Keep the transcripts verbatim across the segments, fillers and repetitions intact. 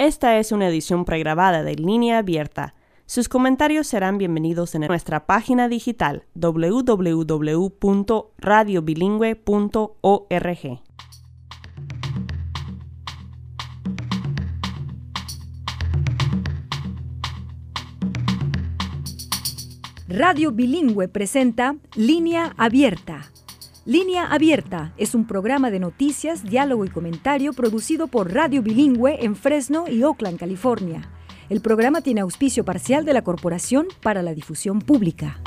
Esta es una edición pregrabada de Línea Abierta. Sus comentarios serán bienvenidos en nuestra página digital doble u doble u doble u punto radio bilingüe punto org. Radio Bilingüe presenta Línea Abierta. Línea Abierta es un programa de noticias, diálogo y comentario producido por Radio Bilingüe en Fresno y Oakland, California. El programa tiene auspicio parcial de la Corporación para la Difusión Pública.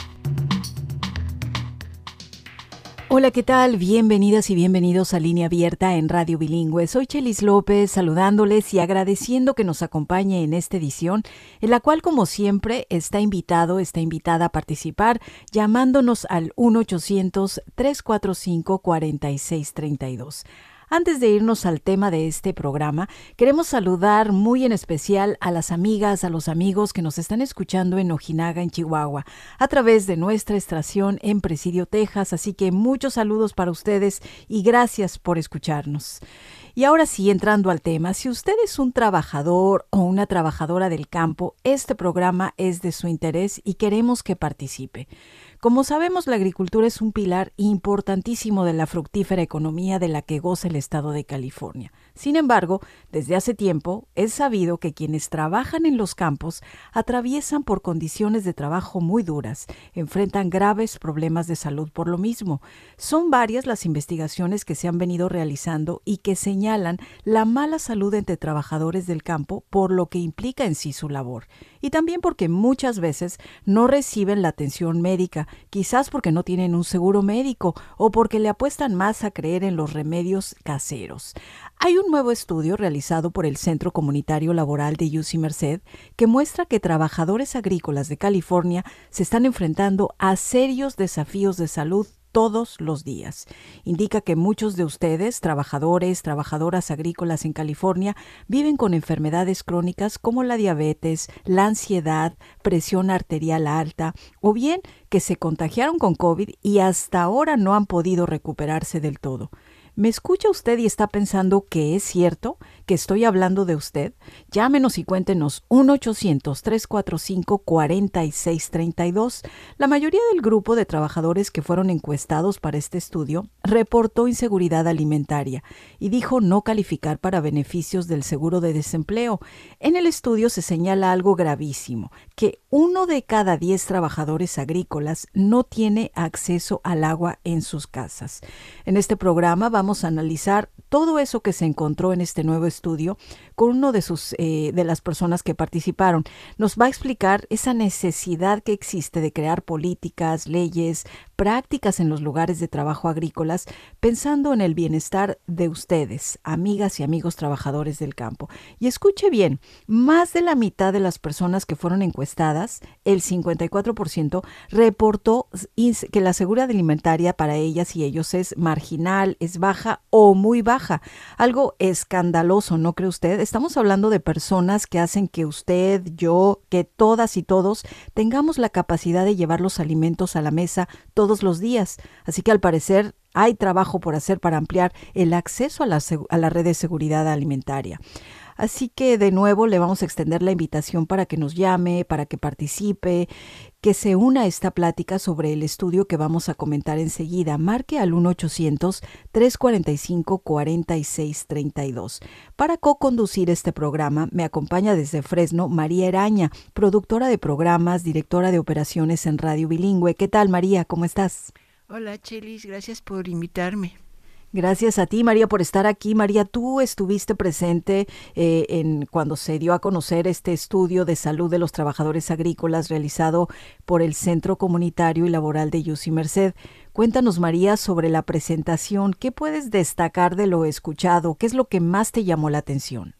Hola, ¿qué tal? Bienvenidas y bienvenidos a Línea Abierta en Radio Bilingüe. Soy Chelis López, saludándoles y agradeciendo que nos acompañe en esta edición, en la cual, como siempre, está invitado, está invitada a participar, llamándonos al uno ochocientos, tres cuatro cinco, cuatro seis tres dos. Antes de irnos al tema de este programa, queremos saludar muy en especial a las amigas, a los amigos que nos están escuchando en Ojinaga, en Chihuahua, a través de nuestra estación en Presidio, Texas. Así que muchos saludos para ustedes y gracias por escucharnos. Y ahora sí, entrando al tema, si usted es un trabajador o una trabajadora del campo, este programa es de su interés y queremos que participe. Como sabemos, la agricultura es un pilar importantísimo de la fructífera economía de la que goza el estado de California. Sin embargo, desde hace tiempo es sabido que quienes trabajan en los campos atraviesan por condiciones de trabajo muy duras, enfrentan graves problemas de salud por lo mismo. Son varias las investigaciones que se han venido realizando y que señalan la mala salud entre trabajadores del campo por lo que implica en sí su labor. Y también porque muchas veces no reciben la atención médica, quizás porque no tienen un seguro médico o porque le apuestan más a creer en los remedios caseros. Hay un nuevo estudio realizado por el Centro Comunitario Laboral de U C Merced que muestra que trabajadores agrícolas de California se están enfrentando a serios desafíos de salud todos los días. Indica que muchos de ustedes, trabajadores, trabajadoras agrícolas en California, viven con enfermedades crónicas como la diabetes, la ansiedad, presión arterial alta, o bien que se contagiaron con COVID y hasta ahora no han podido recuperarse del todo. ¿Me escucha usted y está pensando que es cierto, que estoy hablando de usted? Llámenos y cuéntenos uno ochocientos, tres cuatro cinco, cuatro seis tres dos. La mayoría del grupo de trabajadores que fueron encuestados para este estudio reportó inseguridad alimentaria y dijo no calificar para beneficios del seguro de desempleo. En el estudio se señala algo gravísimo, que uno de cada diez trabajadores agrícolas no tiene acceso al agua en sus casas. En este programa vamos Vamos a analizar todo eso que se encontró en este nuevo estudio con uno de sus eh, de las personas que participaron. Nos va a explicar esa necesidad que existe de crear políticas, leyes, prácticas en los lugares de trabajo agrícolas, pensando en el bienestar de ustedes, amigas y amigos trabajadores del campo. Y escuche bien, más de la mitad de las personas que fueron encuestadas, el cincuenta y cuatro por ciento, reportó que la seguridad alimentaria para ellas y ellos es marginal, es baja o muy baja. Algo escandaloso, ¿no cree usted? Estamos hablando de personas que hacen que usted, yo, que todas y todos tengamos la capacidad de llevar los alimentos a la mesa todos los días. Así que al parecer hay trabajo por hacer para ampliar el acceso a la, a la red de seguridad alimentaria. Así que de nuevo le vamos a extender la invitación para que nos llame, para que participe, que se una a esta plática sobre el estudio que vamos a comentar enseguida. Marque al uno ochocientos, tres cuatro cinco, cuatro seis tres dos. Para co-conducir este programa me acompaña desde Fresno María Eraña, productora de programas, directora de operaciones en Radio Bilingüe. ¿Qué tal, María? ¿Cómo estás? Hola, Chelis, gracias por invitarme. Gracias a ti, María, por estar aquí. María, tú estuviste presente eh, en cuando se dio a conocer este estudio de salud de los trabajadores agrícolas realizado por el Centro Comunitario y Laboral de U C Merced. Cuéntanos, María, sobre la presentación. ¿Qué puedes destacar de lo escuchado? ¿Qué es lo que más te llamó la atención?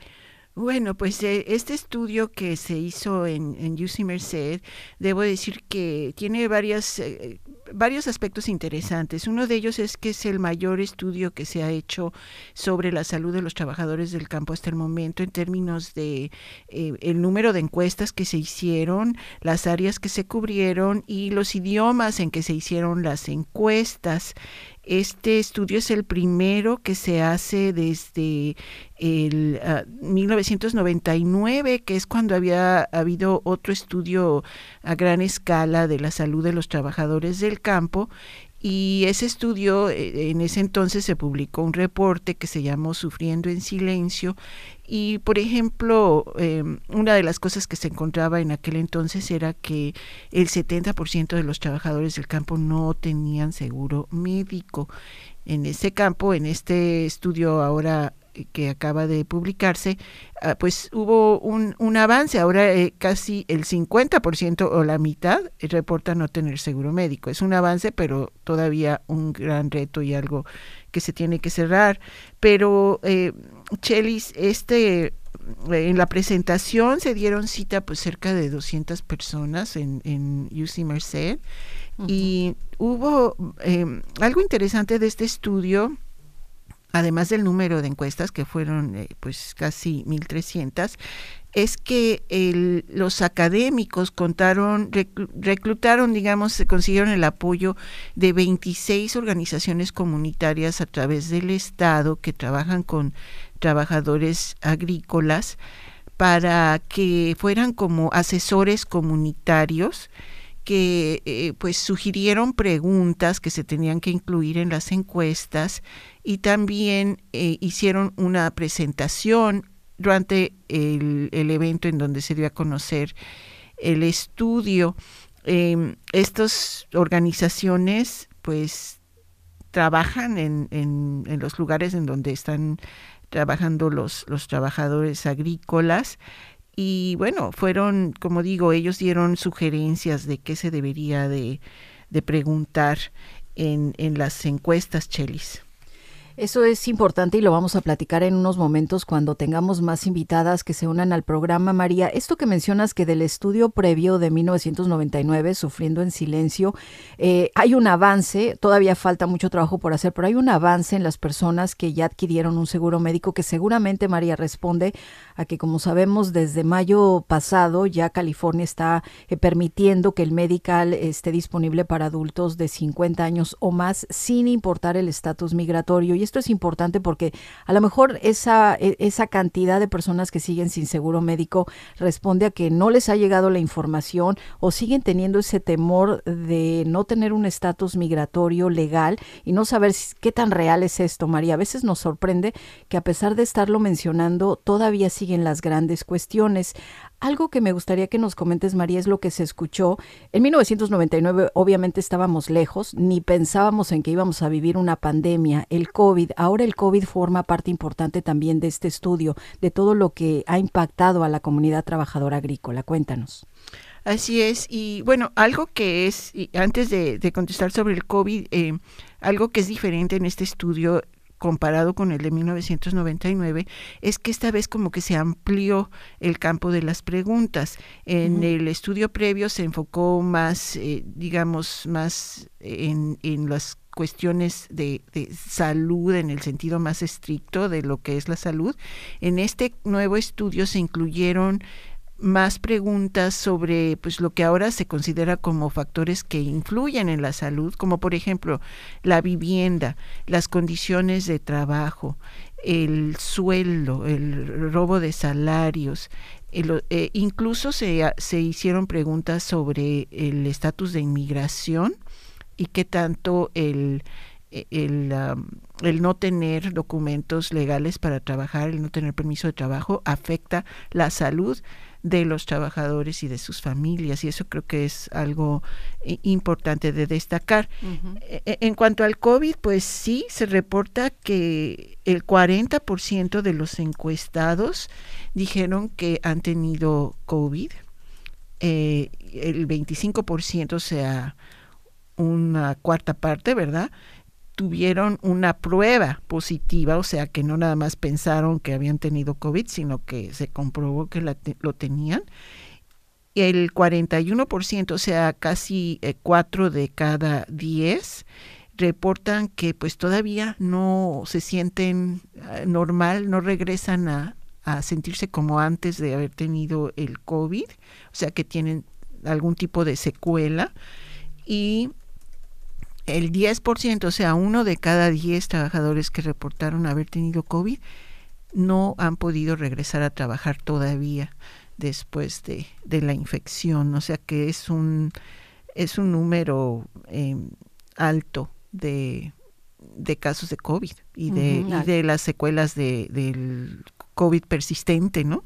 Bueno, pues eh, este estudio que se hizo en, en U C Merced, debo decir que tiene varias, eh, varios aspectos interesantes. Uno de ellos es que es el mayor estudio que se ha hecho sobre la salud de los trabajadores del campo hasta el momento en términos de eh, el número de encuestas que se hicieron, las áreas que se cubrieron y los idiomas en que se hicieron las encuestas. Este estudio es el primero que se hace desde el uh, mil novecientos noventa y nueve, que es cuando había habido otro estudio a gran escala de la salud de los trabajadores del campo. Y ese estudio, en ese entonces se publicó un reporte que se llamó Sufriendo en Silencio, y por ejemplo, eh, una de las cosas que se encontraba en aquel entonces era que el setenta por ciento de los trabajadores del campo no tenían seguro médico. En ese campo, en este estudio ahora que acaba de publicarse, uh, pues hubo un, un avance. Ahora eh, casi el cincuenta por ciento o la mitad reporta no tener seguro médico. Es un avance, pero todavía un gran reto y algo que se tiene que cerrar. Pero, eh, Chelis, este, en la presentación se dieron cita pues cerca de doscientas personas en, en U C Merced. Uh-huh. Y hubo eh, algo interesante de este estudio, además del número de encuestas, que fueron eh, pues casi mil trescientas, es que el, los académicos contaron, reclu, reclutaron, digamos, se consiguieron el apoyo de veintiséis organizaciones comunitarias a través del Estado que trabajan con trabajadores agrícolas para que fueran como asesores comunitarios que eh, pues sugirieron preguntas que se tenían que incluir en las encuestas, y también eh, hicieron una presentación durante el, el evento en donde se dio a conocer el estudio. Eh, estas organizaciones pues trabajan en, en, en los lugares en donde están trabajando los, los trabajadores agrícolas. Y bueno, fueron, como digo, ellos dieron sugerencias de qué se debería de, de preguntar en, en las encuestas, Chelis. Eso es importante y lo vamos a platicar en unos momentos cuando tengamos más invitadas que se unan al programa. María, esto que mencionas que del estudio previo de mil novecientos noventa y nueve, Sufriendo en Silencio, eh, hay un avance, todavía falta mucho trabajo por hacer, pero hay un avance en las personas que ya adquirieron un seguro médico, que seguramente, María, responde a que, como sabemos, desde mayo pasado ya California está eh, permitiendo que el medical esté disponible para adultos de cincuenta años o más sin importar el estatus migratorio. Y esto es importante porque a lo mejor esa, esa cantidad de personas que siguen sin seguro médico responde a que no les ha llegado la información o siguen teniendo ese temor de no tener un estatus migratorio legal y no saber qué tan real es esto, María. A veces nos sorprende que a pesar de estarlo mencionando, todavía siguen las grandes cuestiones. Algo que me gustaría que nos comentes, María, es lo que se escuchó. En mil novecientos noventa y nueve obviamente estábamos lejos, ni pensábamos en que íbamos a vivir una pandemia, el COVID. Ahora el COVID forma parte importante también de este estudio, de todo lo que ha impactado a la comunidad trabajadora agrícola. Cuéntanos. Así es, y bueno, algo que es, antes de, de contestar sobre el COVID, eh, algo que es diferente en este estudio comparado con el de mil novecientos noventa y nueve, es que esta vez como que se amplió el campo de las preguntas. En uh-huh. el estudio previo se enfocó más, eh, digamos, más en, en las cuestiones de, de salud en el sentido más estricto de lo que es la salud. En este nuevo estudio se incluyeron más preguntas sobre pues lo que ahora se considera como factores que influyen en la salud, como por ejemplo la vivienda, las condiciones de trabajo, el sueldo, el robo de salarios. El, eh, incluso se, se hicieron preguntas sobre el estatus de inmigración y qué tanto el El, um, el no tener documentos legales para trabajar, el no tener permiso de trabajo, afecta la salud de los trabajadores y de sus familias, y eso creo que es algo eh, importante de destacar. Uh-huh. Eh, en cuanto al COVID, pues sí, se reporta que el cuarenta por ciento de los encuestados dijeron que han tenido COVID, eh, el veinticinco por ciento, o sea, una cuarta parte, ¿verdad?, tuvieron una prueba positiva, o sea que no nada más pensaron que habían tenido COVID, sino que se comprobó que la te, lo tenían. El cuarenta y uno por ciento, o sea casi eh, cuatro de cada diez, reportan que pues todavía no se sienten eh, normal, no regresan a, a sentirse como antes de haber tenido el COVID, o sea que tienen algún tipo de secuela. Y el diez por ciento, o sea, uno de cada diez trabajadores que reportaron haber tenido COVID, no han podido regresar a trabajar todavía después de, de la infección. O sea que es un, es un número eh, alto de, de casos de COVID y de, uh-huh. y de las secuelas de, del COVID persistente, ¿no?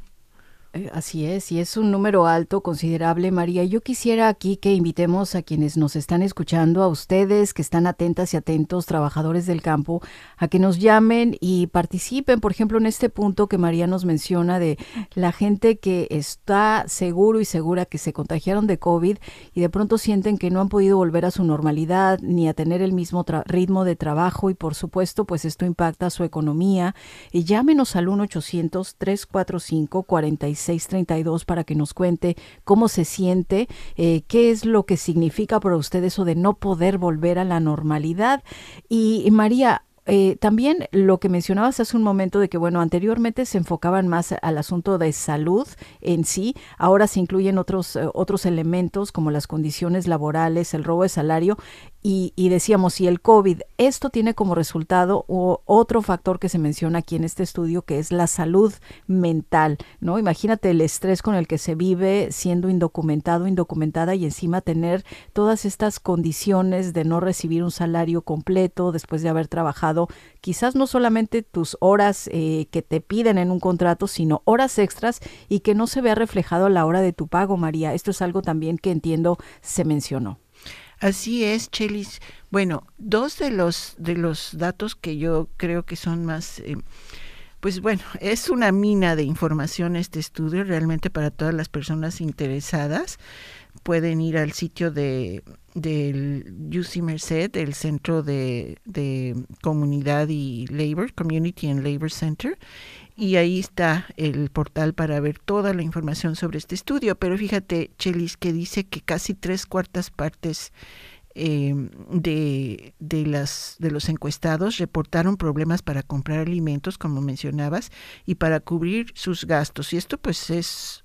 Así es, y es un número alto, considerable, María. Yo quisiera aquí que invitemos a quienes nos están escuchando, a ustedes que están atentas y atentos, trabajadores del campo, a que nos llamen y participen, por ejemplo, en este punto que María nos menciona de la gente que está seguro y segura que se contagiaron de COVID y de pronto sienten que no han podido volver a su normalidad ni a tener el mismo tra- ritmo de trabajo y, por supuesto, pues esto impacta su economía. Y llámenos al uno ochocientos, tres cuatro cinco, cuatro seis treinta y dos para que nos cuente cómo se siente, eh, qué es lo que significa para usted eso de no poder volver a la normalidad. Y, y María, Eh, también lo que mencionabas hace un momento de que, bueno, anteriormente se enfocaban más al asunto de salud en sí, ahora se incluyen otros, eh, otros elementos como las condiciones laborales, el robo de salario, y, y decíamos, si el COVID, esto tiene como resultado o, otro factor que se menciona aquí en este estudio, que es la salud mental, ¿no? Imagínate el estrés con el que se vive siendo indocumentado, indocumentada y encima tener todas estas condiciones de no recibir un salario completo después de haber trabajado quizás no solamente tus horas eh, que te piden en un contrato, sino horas extras y que no se vea reflejado a la hora de tu pago, María. Esto es algo también que entiendo se mencionó. Así es, Chelis. Bueno, dos de los de los datos que yo creo que son más, eh, pues bueno, es una mina de información este estudio, realmente para todas las personas interesadas. Pueden ir al sitio de del U C Merced, el Centro de, de Comunidad y Labor, Community and Labor Center, y ahí está el portal para ver toda la información sobre este estudio. Pero fíjate, Chelis, que dice que casi tres cuartas partes eh, de, de, las, de los encuestados reportaron problemas para comprar alimentos, como mencionabas, y para cubrir sus gastos. Y esto pues es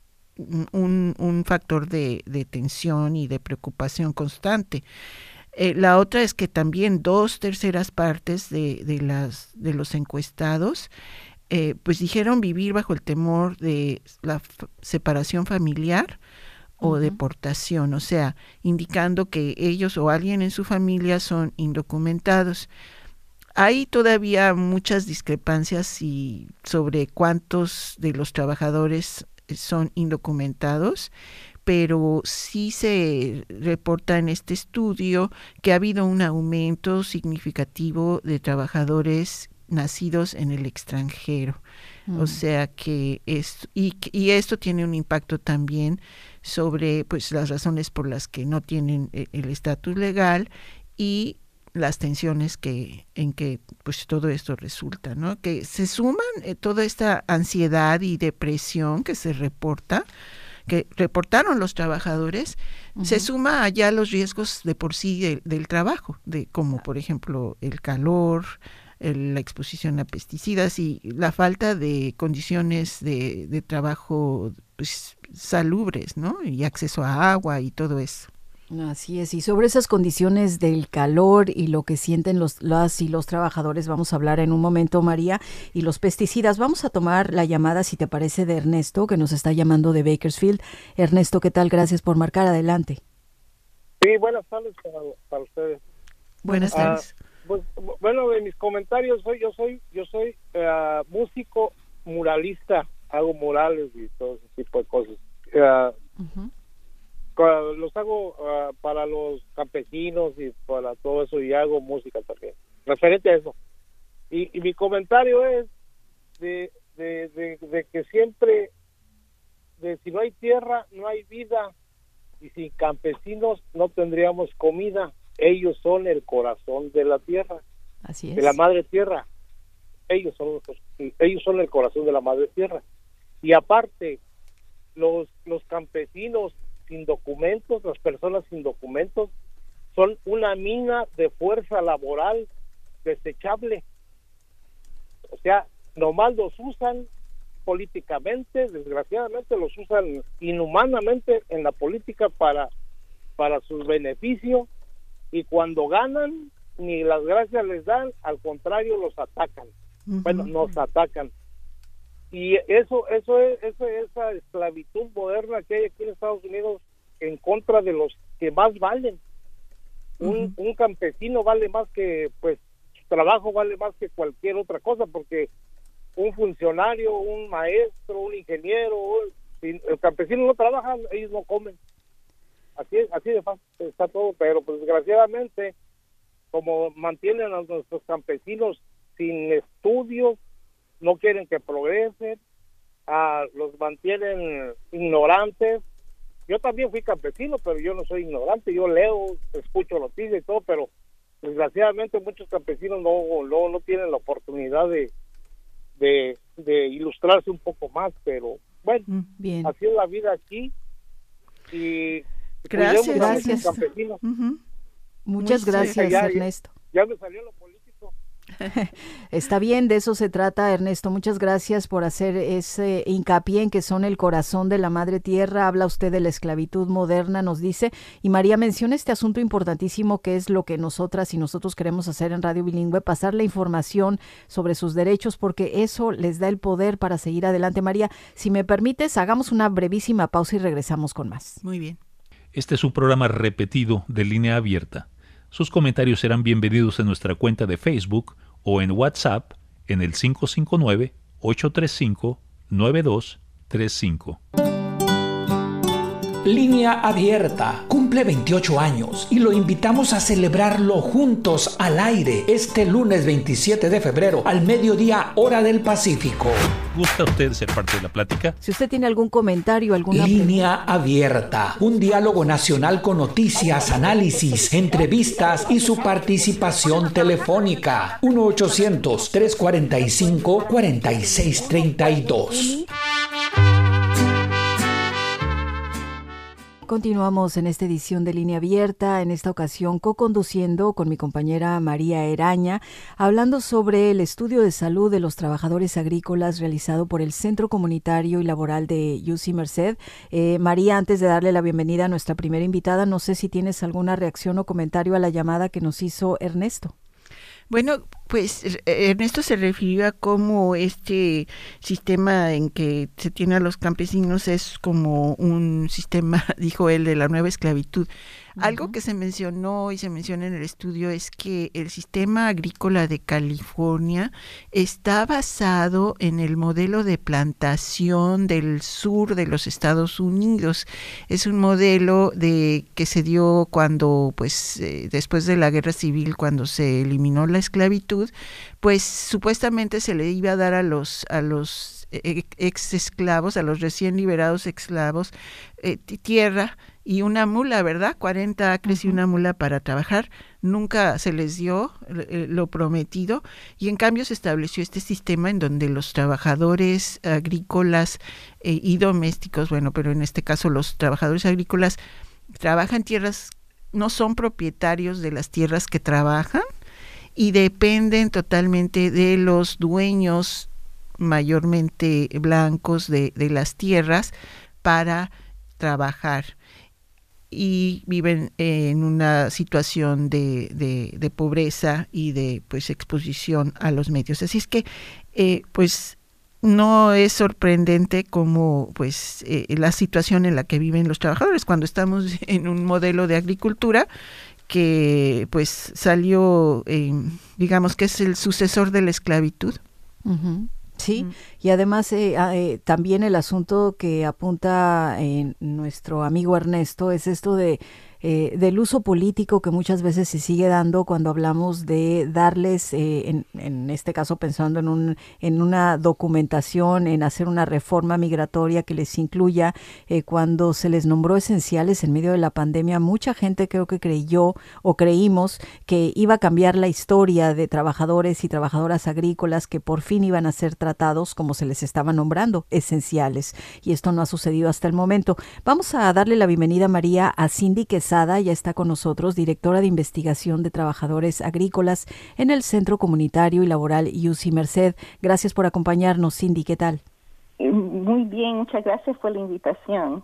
Un, un factor de, de tensión y de preocupación constante. Eh, la otra es que también dos terceras partes de, de, las, de los encuestados eh, pues dijeron vivir bajo el temor de la f- separación familiar o uh-huh. deportación, o sea, indicando que ellos o alguien en su familia son indocumentados. Hay todavía muchas discrepancias y sobre cuántos de los trabajadores son indocumentados, pero sí se reporta en este estudio que ha habido un aumento significativo de trabajadores nacidos en el extranjero. Mm. O sea que es, y, y esto tiene un impacto también sobre pues las razones por las que no tienen el estatus legal y las tensiones que en que pues todo esto resulta, ¿no? Que se suman eh, toda esta ansiedad y depresión que se reporta, que reportaron los trabajadores, uh-huh. se suma allá los riesgos de por sí de, del trabajo, de como por ejemplo el calor, el, la exposición a pesticidas y la falta de condiciones de, de trabajo pues, salubres, ¿no? Y acceso a agua y todo eso. Así es, y sobre esas condiciones del calor y lo que sienten los las y los trabajadores vamos a hablar en un momento, María, y los pesticidas. Vamos a tomar la llamada, si te parece, de Ernesto, que nos está llamando de Bakersfield. Ernesto, ¿qué tal? Gracias por marcar, adelante. Sí, buenas tardes para, para ustedes. Buenas tardes. Uh, pues, bueno, de mis comentarios, soy yo soy yo soy uh, músico muralista, hago murales y todo ese tipo de cosas. Uh, uh-huh. Los hago uh, para los campesinos y para todo eso, y hago música también referente a eso. Y, y mi comentario es de, de, de, de que siempre, de si no hay tierra, no hay vida, y sin campesinos no tendríamos comida. Ellos son el corazón de la tierra, así es, de la madre tierra. Ellos son ellos son el corazón de la madre tierra. Y aparte, los los campesinos sin documentos, las personas sin documentos, son una mina de fuerza laboral desechable. O sea, nomás los usan políticamente, desgraciadamente los usan inhumanamente en la política para, para su beneficio, y cuando ganan ni las gracias les dan, al contrario los atacan. Uh-huh. Bueno, nos atacan. Y eso eso es eso, esa esclavitud moderna que hay aquí en Estados Unidos en contra de los que más valen. Un, uh-huh. un campesino vale más que, pues, su trabajo vale más que cualquier otra cosa, porque un funcionario, un maestro, un ingeniero, un, si el campesino no trabaja, ellos no comen. Así es, así de fácil está todo, pero pues desgraciadamente, como mantienen a nuestros campesinos sin estudios, no quieren que progresen, a, los mantienen ignorantes. Yo también fui campesino, pero yo no soy ignorante, yo leo, escucho noticias y todo, pero desgraciadamente muchos campesinos no no, no tienen la oportunidad de, de de ilustrarse un poco más, pero bueno, bien. Así es la vida aquí. Y gracias, gracias. Campesinos. Uh-huh. Muchas Muy gracias, ya, Ernesto. Ya, ya me salió lo político. Está bien, de eso se trata, Ernesto. Muchas gracias por hacer ese hincapié en que son el corazón de la madre tierra. Habla usted de la esclavitud moderna, nos dice, y María menciona este asunto importantísimo que es lo que nosotras y nosotros queremos hacer en Radio Bilingüe, pasar la información sobre sus derechos, porque eso les da el poder para seguir adelante. María, si me permites, hagamos una brevísima pausa y regresamos con más. Muy bien. Este es un programa repetido de Línea Abierta. Sus comentarios serán bienvenidos en nuestra cuenta de Facebook o en WhatsApp en el cinco cinco nueve, ocho tres cinco, nueve dos tres cinco. Línea Abierta cumple veintiocho años y lo invitamos a celebrarlo juntos al aire este lunes veintisiete de febrero al mediodía hora del Pacífico. ¿Gusta usted ser parte de la plática? Si usted tiene algún comentario, alguna Línea pregunta. Abierta, un diálogo nacional con noticias, análisis, entrevistas y su participación telefónica. uno ochocientos, tres cuarenta y cinco, cuarenta y seis treinta y dos. Continuamos en esta edición de Línea Abierta, en esta ocasión co-conduciendo con mi compañera María Eraña, hablando sobre el estudio de salud de los trabajadores agrícolas realizado por el Centro Comunitario y Laboral de U C Merced. Eh, María, antes de darle la bienvenida a nuestra primera invitada, no sé si tienes alguna reacción o comentario a la llamada que nos hizo Ernesto. Bueno, pues Ernesto se refirió a cómo este sistema en que se tiene a los campesinos es como un sistema, dijo él, de la nueva esclavitud. Uh-huh. Algo que se mencionó y se menciona en el estudio es que el sistema agrícola de California está basado en el modelo de plantación del sur de los Estados Unidos. Es un modelo de que se dio cuando, pues, eh, después de la Guerra Civil, cuando se eliminó la esclavitud, pues supuestamente se le iba a dar a los a los ex esclavos, a los recién liberados esclavos, eh, tierra y una mula, ¿verdad? cuarenta acres uh-huh. y una mula para trabajar. Nunca se les dio eh, lo prometido, y en cambio se estableció este sistema en donde los trabajadores agrícolas eh, y domésticos, bueno, pero en este caso los trabajadores agrícolas trabajan tierras, no son propietarios de las tierras que trabajan, y dependen totalmente de los dueños mayormente blancos de, de las tierras para trabajar, y viven en una situación de, de, de pobreza y de, pues, exposición a los medios. Así es que eh, pues no es sorprendente como, pues, eh, la situación en la que viven los trabajadores cuando estamos en un modelo de agricultura que, pues, salió, eh, digamos que es el sucesor de la esclavitud. Uh-huh. Sí, uh-huh. Y además eh, eh, también el asunto que apunta eh, nuestro amigo Ernesto es esto de Eh, del uso político que muchas veces se sigue dando cuando hablamos de darles, eh, en, en este caso pensando en, un, en una documentación, en hacer una reforma migratoria que les incluya, eh, cuando se les nombró esenciales en medio de la pandemia, mucha gente creo que creyó o creímos que iba a cambiar la historia de trabajadores y trabajadoras agrícolas que por fin iban a ser tratados como se les estaba nombrando, esenciales, y esto no ha sucedido hasta el momento. Vamos a darle la bienvenida, María, a Cindy Quesada. Ya está con nosotros, directora de investigación de trabajadores agrícolas en el Centro Comunitario y Laboral U C Merced. Gracias por acompañarnos, Cindy. ¿Qué tal? Muy bien, muchas gracias por la invitación.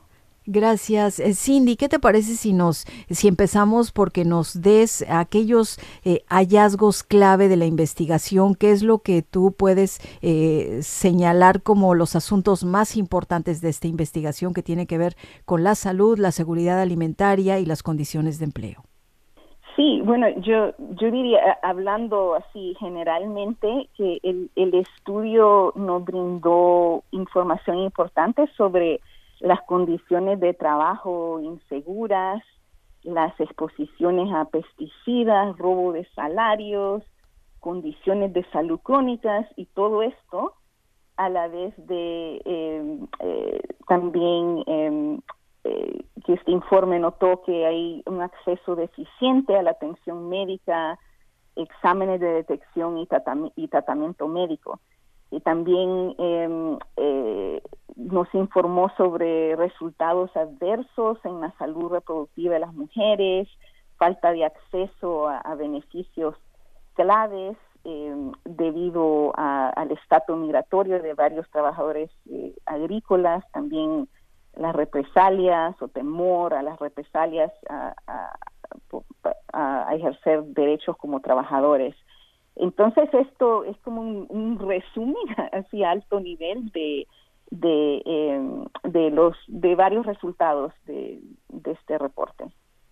Gracias. Eh, Cindy, ¿qué te parece si nos, si empezamos porque nos des aquellos eh, hallazgos clave de la investigación? ¿Qué es lo que tú puedes eh, señalar como los asuntos más importantes de esta investigación que tiene que ver con la salud, la seguridad alimentaria y las condiciones de empleo? Sí, bueno, yo yo diría, hablando así generalmente, que el, el estudio nos brindó información importante sobre las condiciones de trabajo inseguras, las exposiciones a pesticidas, robo de salarios, condiciones de salud crónicas y todo esto, a la vez de eh, eh, también eh, eh, que este informe notó que hay un acceso deficiente a la atención médica, exámenes de detección y, tratam- y tratamiento médico. Y también eh, eh, nos informó sobre resultados adversos en la salud reproductiva de las mujeres, falta de acceso a, a beneficios claves eh, debido a, al estatus migratorio de varios trabajadores eh, agrícolas, también las represalias o temor a las represalias a, a, a, a ejercer derechos como trabajadores. Entonces esto es como un, un resumen así a alto nivel de de eh, de los de varios resultados de, de este reporte.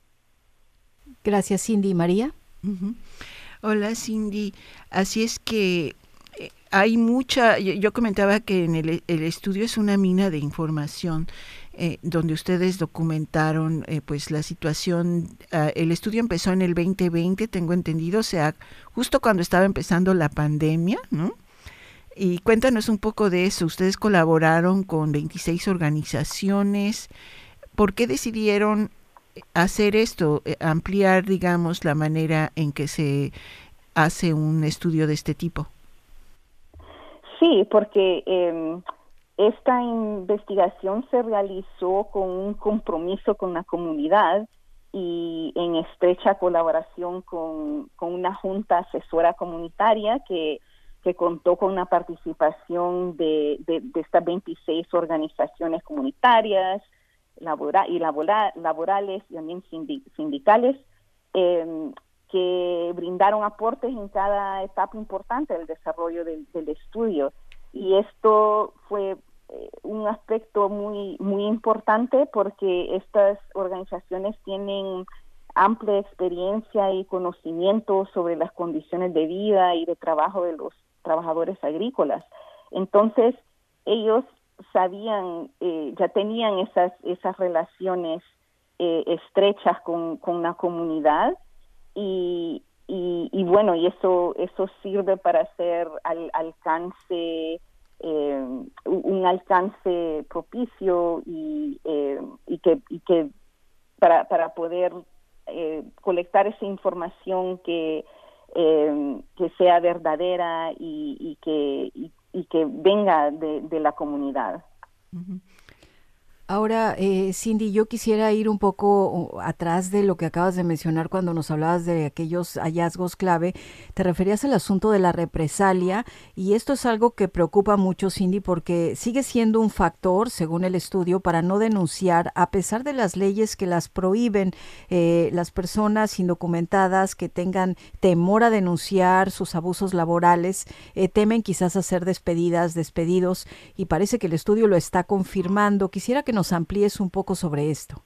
Gracias, Cindy. María. Uh-huh. Hola, Cindy. Así es que eh, hay mucha. Yo, yo comentaba que en el, el estudio es una mina de información. Eh, donde ustedes documentaron eh, pues la situación. Uh, el estudio empezó en el veinte veinte, tengo entendido, o sea, justo cuando estaba empezando la pandemia, ¿no? Y cuéntanos un poco de eso. Ustedes colaboraron con veintiséis organizaciones. ¿Por qué decidieron hacer esto, eh, ampliar, digamos, la manera en que se hace un estudio de este tipo? Sí, porque eh, esta investigación se realizó con un compromiso con la comunidad y en estrecha colaboración con, con una junta asesora comunitaria que, que contó con la participación de, de, de estas veintiséis organizaciones comunitarias labora, y labora, laborales y también sindicales eh, que brindaron aportes en cada etapa importante del desarrollo del, del estudio. Y esto fue eh, un aspecto muy muy importante porque estas organizaciones tienen amplia experiencia y conocimiento sobre las condiciones de vida y de trabajo de los trabajadores agrícolas. Entonces, ellos sabían, eh, ya tenían esas esas relaciones eh, estrechas con, con la comunidad y Y, y bueno, y eso eso sirve para hacer al alcance, eh, un alcance propicio y, eh, y que y que para para poder eh, colectar esa información que eh, que sea verdadera y, y que y, y que venga de, de la comunidad. Uh-huh. Ahora, eh, Cindy, yo quisiera ir un poco atrás de lo que acabas de mencionar cuando nos hablabas de aquellos hallazgos clave. Te referías al asunto de la represalia y esto es algo que preocupa mucho, Cindy, porque sigue siendo un factor, según el estudio, para no denunciar, a pesar de las leyes que las prohíben. Eh, las personas indocumentadas que tengan temor a denunciar sus abusos laborales, eh, temen quizás a ser despedidas, despedidos, y parece que el estudio lo está confirmando. Quisiera que nos amplíes un poco sobre esto.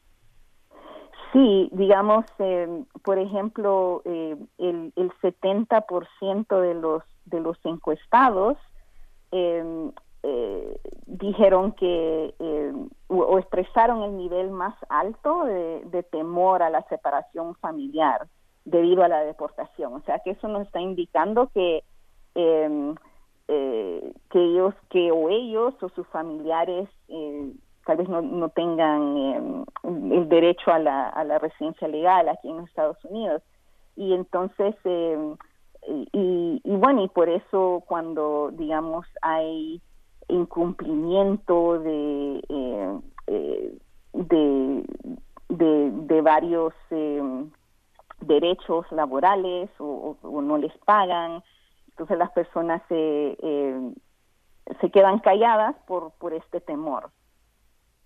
Sí, digamos, eh, por ejemplo, eh, el, el setenta por ciento de los de los encuestados eh, eh, dijeron que eh, o, o expresaron el nivel más alto de, de temor a la separación familiar debido a la deportación. O sea, que eso nos está indicando que eh, eh, que ellos, que o ellos o sus familiares eh, tal vez no, no tengan eh, el derecho a la, a la residencia legal aquí en los Estados Unidos. Y entonces, eh, y, y bueno, y por eso cuando, digamos, hay incumplimiento de, eh, eh, de, de, de varios eh, derechos laborales o, o, o no les pagan, entonces las personas se, eh, se quedan calladas por, por este temor.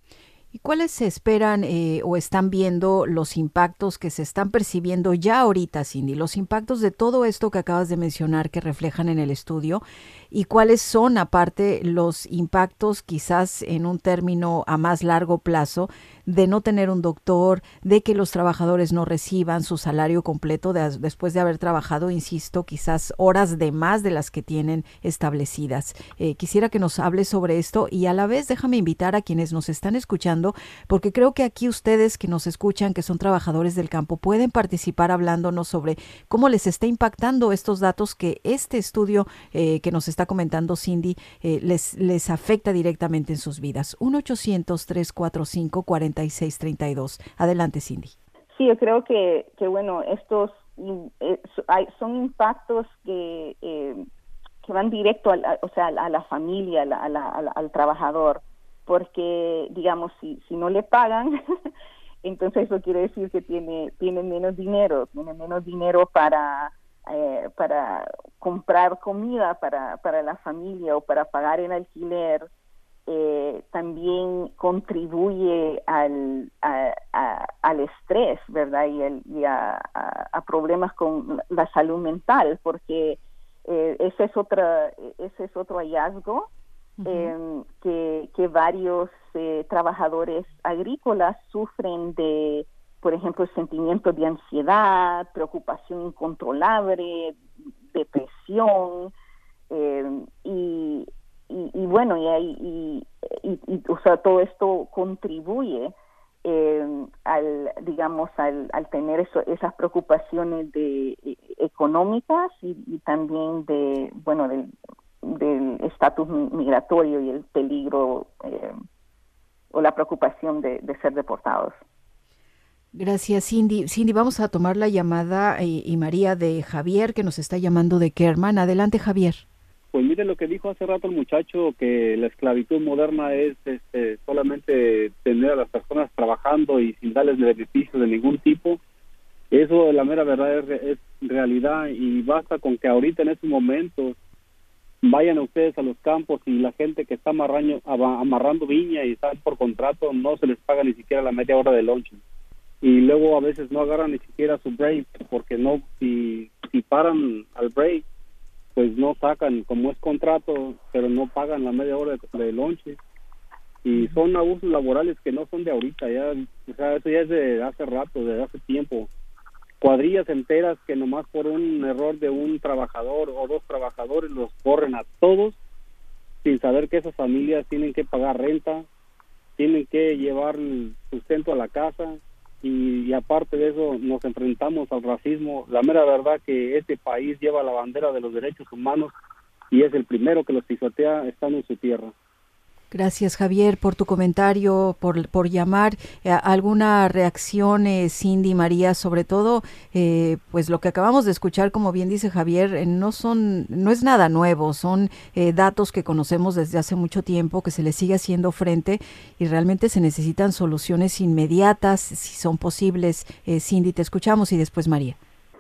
¿Y cuáles se esperan eh, o están viendo los impactos que se están percibiendo ya ahorita, Cindy? Los impactos de todo esto que acabas de mencionar que reflejan en el estudio, y cuáles son aparte los impactos quizás en un término a más largo plazo de no tener un doctor, de que los trabajadores no reciban su salario completo de, después de haber trabajado, insisto, quizás horas de más de las que tienen establecidas. Eh, quisiera que nos hables sobre esto y a la vez déjame invitar a quienes nos están escuchando, porque creo que aquí ustedes que nos escuchan, que son trabajadores del campo, pueden participar hablándonos sobre cómo les está impactando estos datos que este estudio eh, que nos está comentando Cindy eh, les, les afecta directamente en sus vidas. uno ochocientos, tres cuatro cinco, cuatro seis tres dos. Adelante, Cindy. Sí, yo creo que, que bueno, estos eh, hay, son impactos que, eh, que van directo a la, o sea, a la familia, a la, a la, a la, al trabajador. Porque, digamos, si, si no le pagan, entonces eso quiere decir que tiene, tiene menos dinero, tiene menos dinero para, eh, para comprar comida para, para la familia o para pagar el alquiler. Eh, también contribuye al, a, a, al estrés, ¿verdad? Y, el, y a, a, a problemas con la salud mental, porque eh, ese es otra, ese es otro hallazgo. Eh, que, que varios eh, trabajadores agrícolas sufren de, por ejemplo, sentimientos de ansiedad, preocupación incontrolable, depresión, eh, y, y, y bueno, y, y, y, y o sea, todo esto contribuye eh, al, digamos, al, al tener eso, esas preocupaciones de eh, económicas y, y también de, bueno, del del estatus migratorio y el peligro eh, o la preocupación de, de ser deportados. Gracias, Cindy. Cindy, vamos a tomar la llamada y, y María de Javier, que nos está llamando de Kerman. Adelante, Javier. Pues mire lo que dijo hace rato el muchacho, que la esclavitud moderna es este, solamente tener a las personas trabajando y sin darles beneficios de ningún tipo. Eso, la mera verdad, es, es realidad, y basta con que ahorita en estos momentos vayan a ustedes a los campos y la gente que está amarrando, amarrando viña y están por contrato no se les paga ni siquiera la media hora de lunch, y luego a veces no agarran ni siquiera su break, porque no, si, si paran al break pues no sacan, como es contrato, pero no pagan la media hora de, de lunch, y son abusos laborales que no son de ahorita, ya, o sea, eso ya es de hace rato, de hace tiempo. Cuadrillas enteras que nomás por un error de un trabajador o dos trabajadores los corren a todos sin saber que esas familias tienen que pagar renta, tienen que llevar el sustento a la casa, y, y aparte de eso nos enfrentamos al racismo. La mera verdad que este país lleva la bandera de los derechos humanos y es el primero que los pisotea estando en su tierra. Gracias, Javier, por tu comentario, por, por llamar. Eh, ¿Alguna reacción, eh, Cindy, María? Sobre todo, eh, pues lo que acabamos de escuchar, como bien dice Javier, eh, no son, no es nada nuevo, son eh, datos que conocemos desde hace mucho tiempo, que se les sigue haciendo frente y realmente se necesitan soluciones inmediatas, si son posibles. Eh, Cindy, te escuchamos y después María.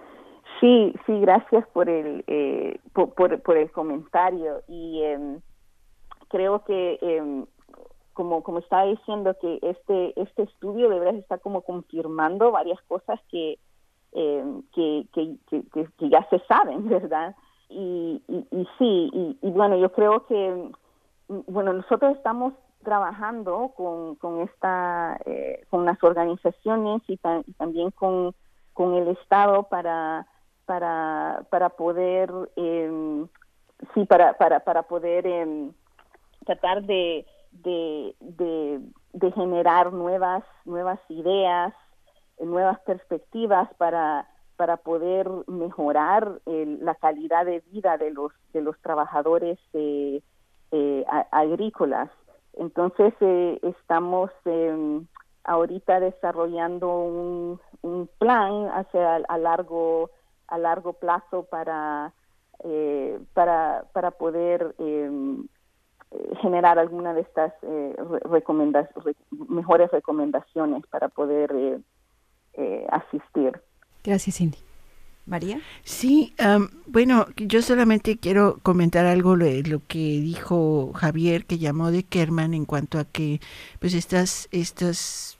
Sí, sí, gracias por el, eh, por, por, por el comentario y... Eh, creo que eh, como como estaba diciendo que este este estudio de verdad está como confirmando varias cosas que eh, que, que, que, que, que ya se saben, ¿verdad? Y, y, y sí, y, y bueno, yo creo que bueno, nosotros estamos trabajando con con esta eh, con las organizaciones y, ta- y también con con el Estado para para para poder eh, sí para para para poder eh, tratar de, de, de, de generar nuevas nuevas ideas, nuevas perspectivas para para poder mejorar el, la calidad de vida de los de los trabajadores eh, eh, a, agrícolas. Entonces eh, estamos eh, ahorita desarrollando un, un plan hacia a largo a largo plazo para eh, para para poder eh, generar alguna de estas eh, recomenda- re- mejores recomendaciones para poder eh, eh, asistir. Gracias, Cindy. María. Sí, um, bueno, yo solamente quiero comentar algo de lo que dijo Javier, que llamó de Kerman, en cuanto a que pues estas estas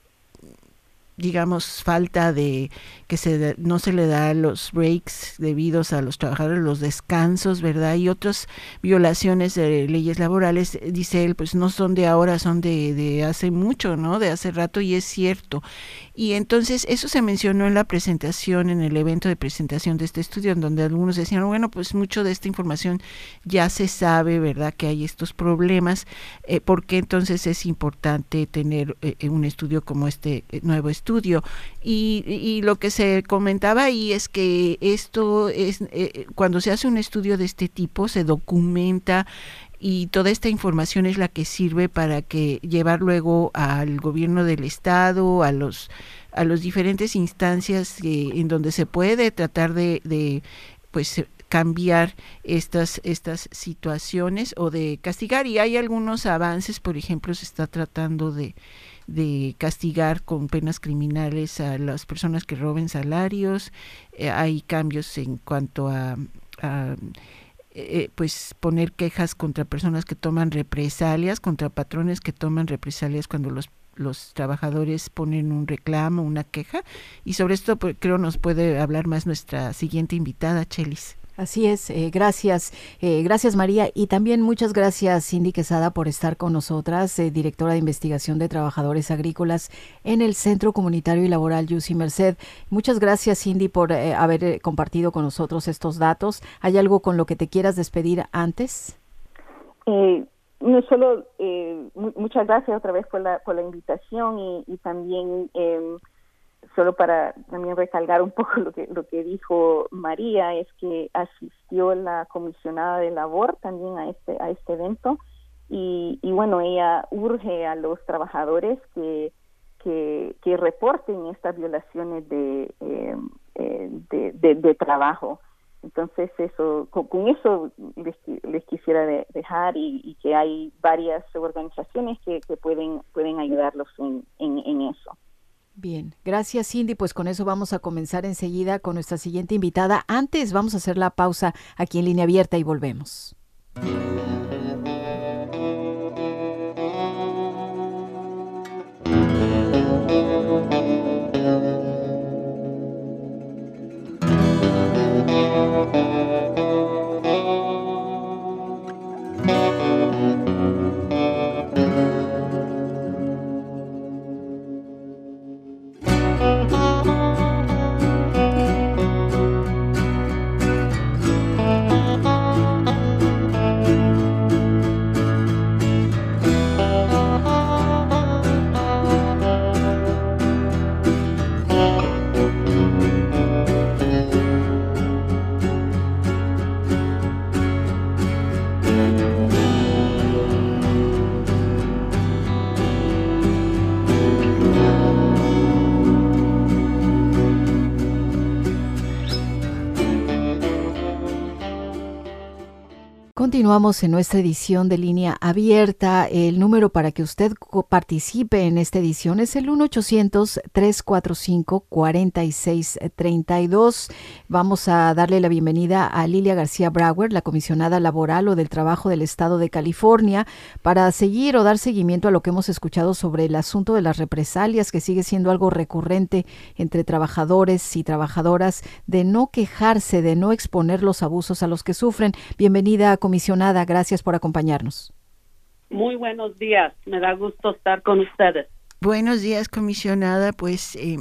digamos, falta de que se no se le da los breaks debidos a los trabajadores, los descansos, ¿verdad? Y otras violaciones de leyes laborales, dice él, pues no son de ahora, son de, de hace mucho, ¿no? De hace rato, y es cierto. Y entonces eso se mencionó en la presentación, en el evento de presentación de este estudio, en donde algunos decían, bueno, pues mucho de esta información ya se sabe, ¿verdad? Que hay estos problemas, eh, ¿por qué entonces es importante tener eh, un estudio como este eh, nuevo estudio? Y, y lo que se comentaba ahí es que esto es, eh, cuando se hace un estudio de este tipo, se documenta, y toda esta información es la que sirve para que llevar luego al gobierno del estado, a los a los diferentes instancias eh, en donde se puede tratar de, de pues cambiar estas estas situaciones o de castigar, y hay algunos avances. Por ejemplo, se está tratando de de castigar con penas criminales a las personas que roben salarios, eh, hay cambios en cuanto a, a Eh, pues poner quejas contra personas que toman represalias, contra patrones que toman represalias cuando los los trabajadores ponen un reclamo, una queja, y sobre esto pues, creo nos puede hablar más nuestra siguiente invitada, Chelis. Así es, eh, gracias, eh, gracias María, y también muchas gracias Cindy Quesada por estar con nosotras, eh, directora de investigación de trabajadores agrícolas en el Centro Comunitario y Laboral U C Merced. Muchas gracias Cindy por eh, haber eh, compartido con nosotros estos datos. ¿Hay algo con lo que te quieras despedir antes? Eh, no solo, eh, mu- muchas gracias otra vez por la, por la invitación y, y también... Eh, solo para también recalcar un poco lo que lo que dijo María, es que asistió la comisionada de labor también a este a este evento, y, y bueno, ella urge a los trabajadores que que, que reporten estas violaciones de, eh, eh, de, de de trabajo. Entonces eso con, con eso les, les quisiera de, dejar y, y que hay varias organizaciones que, que pueden pueden ayudarlos en, en, en eso. Bien, gracias Cindy, pues con eso vamos a comenzar enseguida con nuestra siguiente invitada. Antes vamos a hacer la pausa aquí en Línea Abierta y volvemos. Continuamos en nuestra edición de Línea Abierta. El número para que usted participe en esta edición es el uno ochocientos, tres cuatro cinco, cuatro seis tres dos. Vamos a darle la bienvenida a Lilia García Brauer, la comisionada laboral o del trabajo del Estado de California, para seguir o dar seguimiento a lo que hemos escuchado sobre el asunto de las represalias, que sigue siendo algo recurrente entre trabajadores y trabajadoras, de no quejarse, de no exponer los abusos a los que sufren. Bienvenida, comisionada, gracias por acompañarnos. Muy buenos días, me da gusto estar con ustedes. Buenos días, comisionada. Pues eh,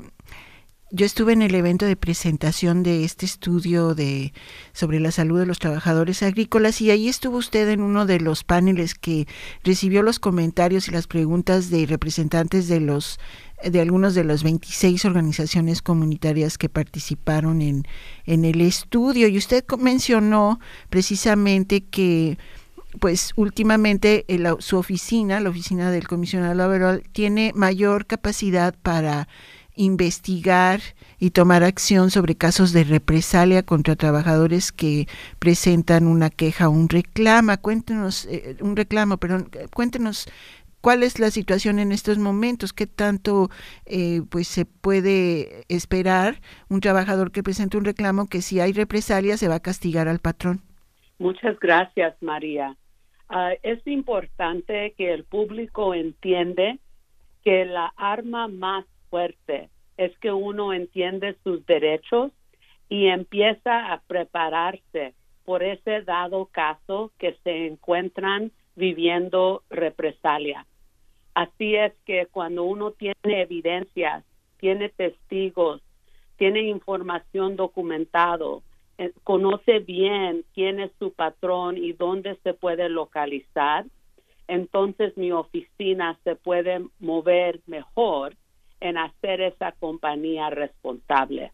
yo estuve en el evento de presentación de este estudio de sobre la salud de los trabajadores agrícolas, y ahí estuvo usted en uno de los paneles que recibió los comentarios y las preguntas de representantes de los de algunos de las veintiséis organizaciones comunitarias que participaron en, en el estudio, y usted mencionó precisamente que pues últimamente el, su oficina, la oficina del comisionado laboral, tiene mayor capacidad para investigar y tomar acción sobre casos de represalia contra trabajadores que presentan una queja o un reclamo. Cuéntenos, eh, un reclamo, perdón, cuéntenos ¿cuál es la situación en estos momentos? ¿Qué tanto eh, pues se puede esperar un trabajador que presente un reclamo que si hay represalias se va a castigar al patrón? Muchas gracias, María. Uh, es importante que el público entiende que la arma más fuerte es que uno entiende sus derechos y empieza a prepararse por ese dado caso que se encuentran viviendo represalia. Así es que cuando uno tiene evidencias, tiene testigos, tiene información documentado, eh, conoce bien quién es su patrón y dónde se puede localizar, entonces mi oficina se puede mover mejor en hacer esa compañía responsable.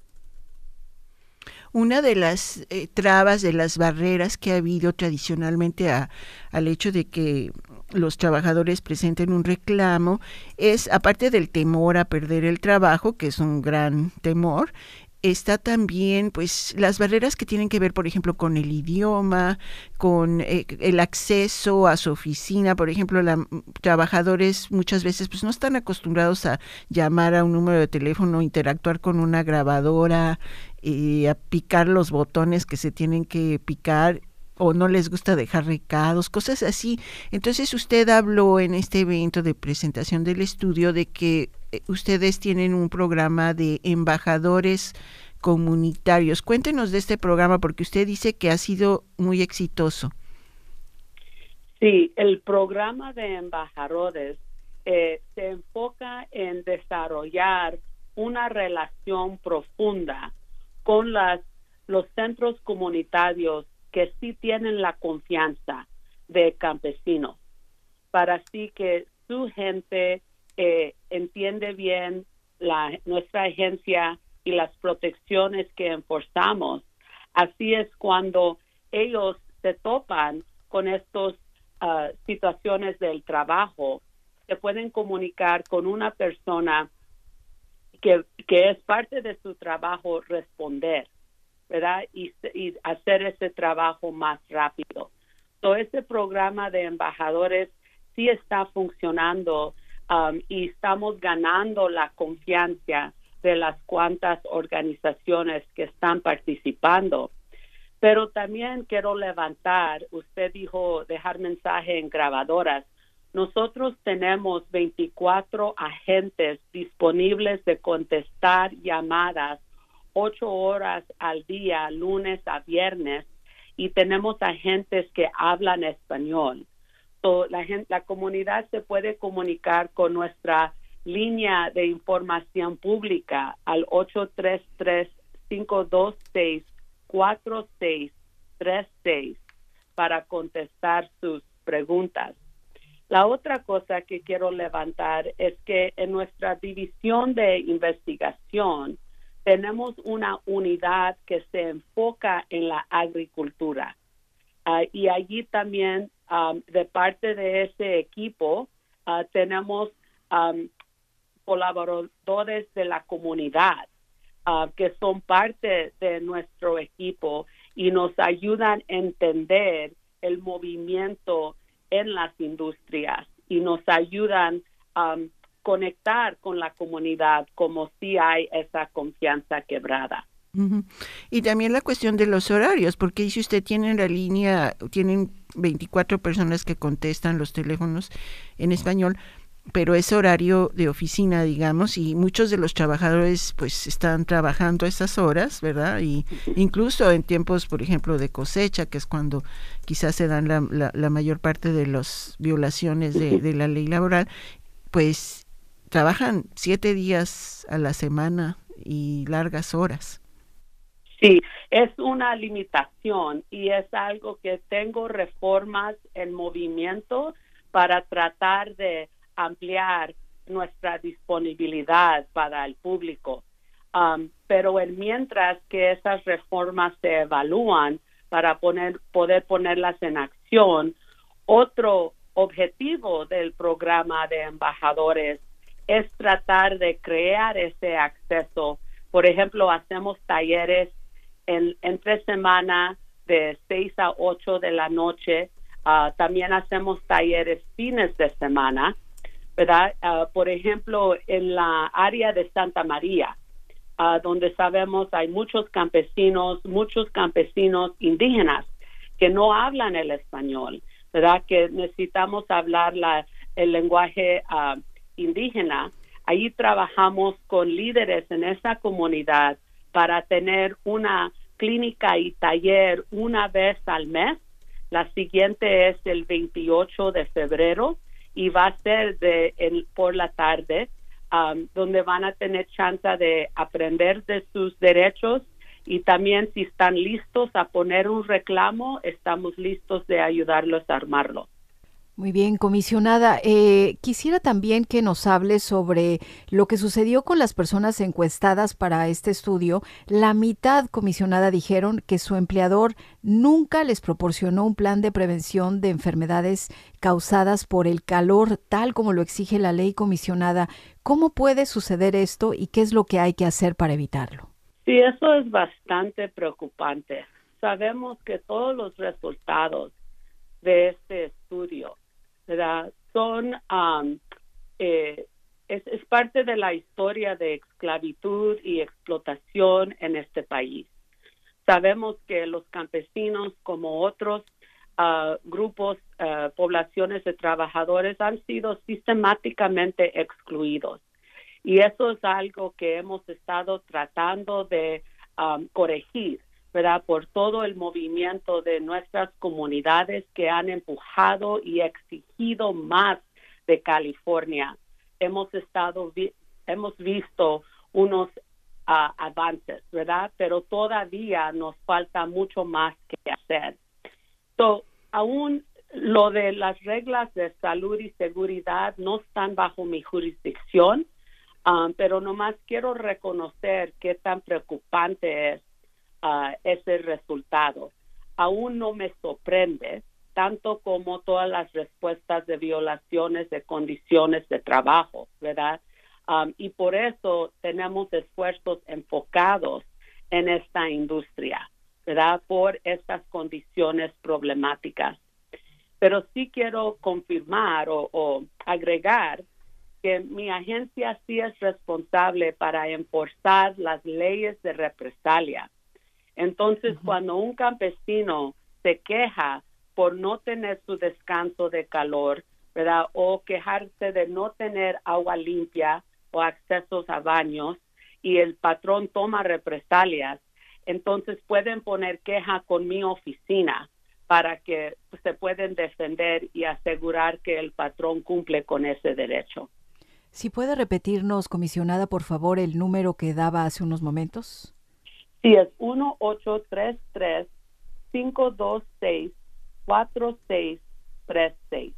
Una de las eh, trabas, de las barreras que ha habido tradicionalmente a, al hecho de que los trabajadores presenten un reclamo es, aparte del temor a perder el trabajo, que es un gran temor, está también pues las barreras que tienen que ver, por ejemplo, con el idioma, con eh, el acceso a su oficina. Por ejemplo, los trabajadores muchas veces pues no están acostumbrados a llamar a un número de teléfono, interactuar con una grabadora, y a picar los botones que se tienen que picar, o no les gusta dejar recados, cosas así. Entonces usted habló en este evento de presentación del estudio de que ustedes tienen un programa de embajadores comunitarios. Cuéntenos de este programa porque usted dice que ha sido muy exitoso. Sí, el programa de embajadores eh, se enfoca en desarrollar una relación profunda con las, los centros comunitarios que sí tienen la confianza de campesinos, para así que su gente eh, entiende bien la, nuestra agencia y las protecciones que enforzamos. Así es cuando ellos se topan con estas uh, situaciones del trabajo, se pueden comunicar con una persona que, que es parte de su trabajo responder, ¿verdad? Y, y hacer ese trabajo más rápido. So, este programa de embajadores sí está funcionando um, y estamos ganando la confianza de las cuantas organizaciones que están participando. Pero también quiero levantar, usted dijo dejar mensaje en grabadoras. Nosotros tenemos veinticuatro agentes disponibles de contestar llamadas ocho horas al día, lunes a viernes, y tenemos agentes que hablan español. So, la, gente, la comunidad se puede comunicar con nuestra línea de información pública al ocho tres tres, cinco dos seis, cuatro seis tres seis para contestar sus preguntas. La otra cosa que quiero levantar es que en nuestra división de investigación tenemos una unidad que se enfoca en la agricultura. Uh, y allí también, um, de parte de ese equipo, uh, tenemos um, colaboradores de la comunidad uh, que son parte de nuestro equipo y nos ayudan a entender el movimiento en las industrias y nos ayudan a um, conectar con la comunidad como si hay esa confianza quebrada. Uh-huh. Y también la cuestión de los horarios, porque dice usted, tienen la línea, tienen veinticuatro personas que contestan los teléfonos en español, pero es horario de oficina, digamos, y muchos de los trabajadores pues están trabajando a esas horas, ¿verdad? Y incluso en tiempos, por ejemplo, de cosecha, que es cuando quizás se dan la, la, la mayor parte de las violaciones de, de la ley laboral, pues trabajan siete días a la semana y largas horas. Sí, es una limitación y es algo que tengo reformas en movimiento para tratar de ampliar nuestra disponibilidad para el público. Um, pero en mientras que esas reformas se evalúan para poner, poder ponerlas en acción, otro objetivo del programa de embajadores es tratar de crear ese acceso. Por ejemplo, hacemos talleres en, entre semana de seis a ocho de la noche. Uh, también hacemos talleres fines de semana. ¿verdad? Uh, por ejemplo, en la área de Santa María, uh, donde sabemos hay muchos campesinos, muchos campesinos indígenas que no hablan el español, ¿verdad? Que necesitamos hablar la, el lenguaje uh, indígena. Ahí trabajamos con líderes en esa comunidad para tener una clínica y taller una vez al mes. La siguiente es el veintiocho de febrero y va a ser de en, por la tarde, um, donde van a tener chance de aprender de sus derechos y también si están listos a poner un reclamo, estamos listos de ayudarlos a armarlo. Muy bien, comisionada. Eh, quisiera también que nos hable sobre lo que sucedió con las personas encuestadas para este estudio. La mitad, comisionada, dijeron que su empleador nunca les proporcionó un plan de prevención de enfermedades causadas por el calor, tal como lo exige la ley, comisionada. ¿Cómo puede suceder esto y qué es lo que hay que hacer para evitarlo? Sí, eso es bastante preocupante. Sabemos que todos los resultados de este estudio, ¿verdad? Son, um, eh, es, es parte de la historia de esclavitud y explotación en este país. Sabemos que los campesinos, como otros uh, grupos, uh, poblaciones de trabajadores, han sido sistemáticamente excluidos. Y eso es algo que hemos estado tratando de um, corregir, ¿verdad? Por todo el movimiento de nuestras comunidades que han empujado y exigido más de California. Hemos estado, vi- hemos visto unos uh, avances, ¿verdad? Pero todavía nos falta mucho más que hacer. So, aún lo de las reglas de salud y seguridad no están bajo mi jurisdicción, um, pero nomás quiero reconocer qué tan preocupante es Uh, ese resultado. Aún no me sorprende, tanto como todas las respuestas de violaciones de condiciones de trabajo, ¿verdad? Um, y por eso tenemos esfuerzos enfocados en esta industria, ¿verdad? Por estas condiciones problemáticas. Pero sí quiero confirmar o, o agregar que mi agencia sí es responsable para enforzar las leyes de represalia. Entonces, uh-huh. cuando un campesino se queja por no tener su descanso de calor, ¿verdad? O quejarse de no tener agua limpia o accesos a baños y el patrón toma represalias, entonces pueden poner queja con mi oficina para que se pueden defender y asegurar que el patrón cumple con ese derecho. Si puede repetirnos, comisionada, por favor, el número que daba hace unos momentos. Sí, es uno ocho tres tres, cinco dos seis, cuatro seis tres seis.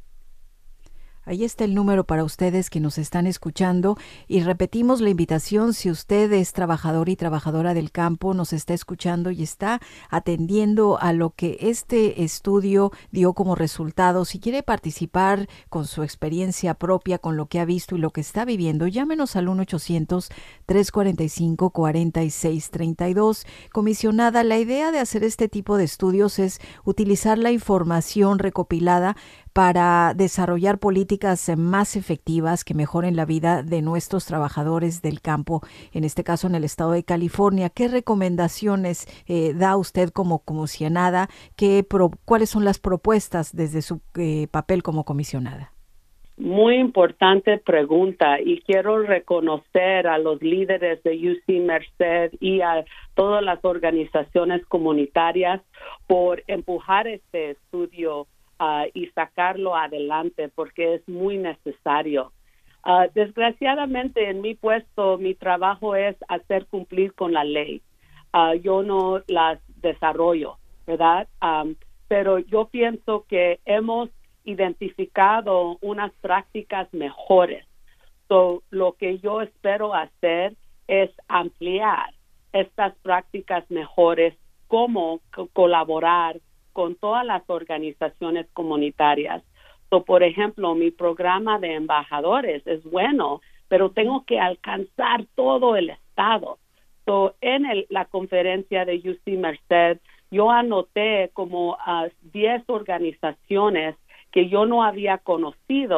Ahí está el número para ustedes que nos están escuchando y repetimos la invitación si usted es trabajador y trabajadora del campo, nos está escuchando y está atendiendo a lo que este estudio dio como resultado. Si quiere participar con su experiencia propia, con lo que ha visto y lo que está viviendo, llámenos al uno ochocientos, tres cuarenta y cinco, cuarenta y seis treinta y dos. Comisionada, la idea de hacer este tipo de estudios es utilizar la información recopilada para desarrollar políticas más efectivas que mejoren la vida de nuestros trabajadores del campo, en este caso en el estado de California. ¿Qué recomendaciones eh, da usted como comisionada? ¿Qué pro, ¿Cuáles son las propuestas desde su eh, papel como comisionada? Muy importante pregunta y quiero reconocer a los líderes de U C Merced y a todas las organizaciones comunitarias por empujar este estudio Uh, y sacarlo adelante porque es muy necesario. Uh, desgraciadamente en mi puesto, mi trabajo es hacer cumplir con la ley. Uh, yo no las desarrollo, ¿verdad? Um, pero yo pienso que hemos identificado unas prácticas mejores. So, lo que yo espero hacer es ampliar estas prácticas mejores, cómo co- colaborar con todas las organizaciones comunitarias. So, por ejemplo, mi programa de embajadores es bueno, pero tengo que alcanzar todo el estado. So, en el, la conferencia de U C Merced, yo anoté como uh, diez organizaciones que yo no había conocido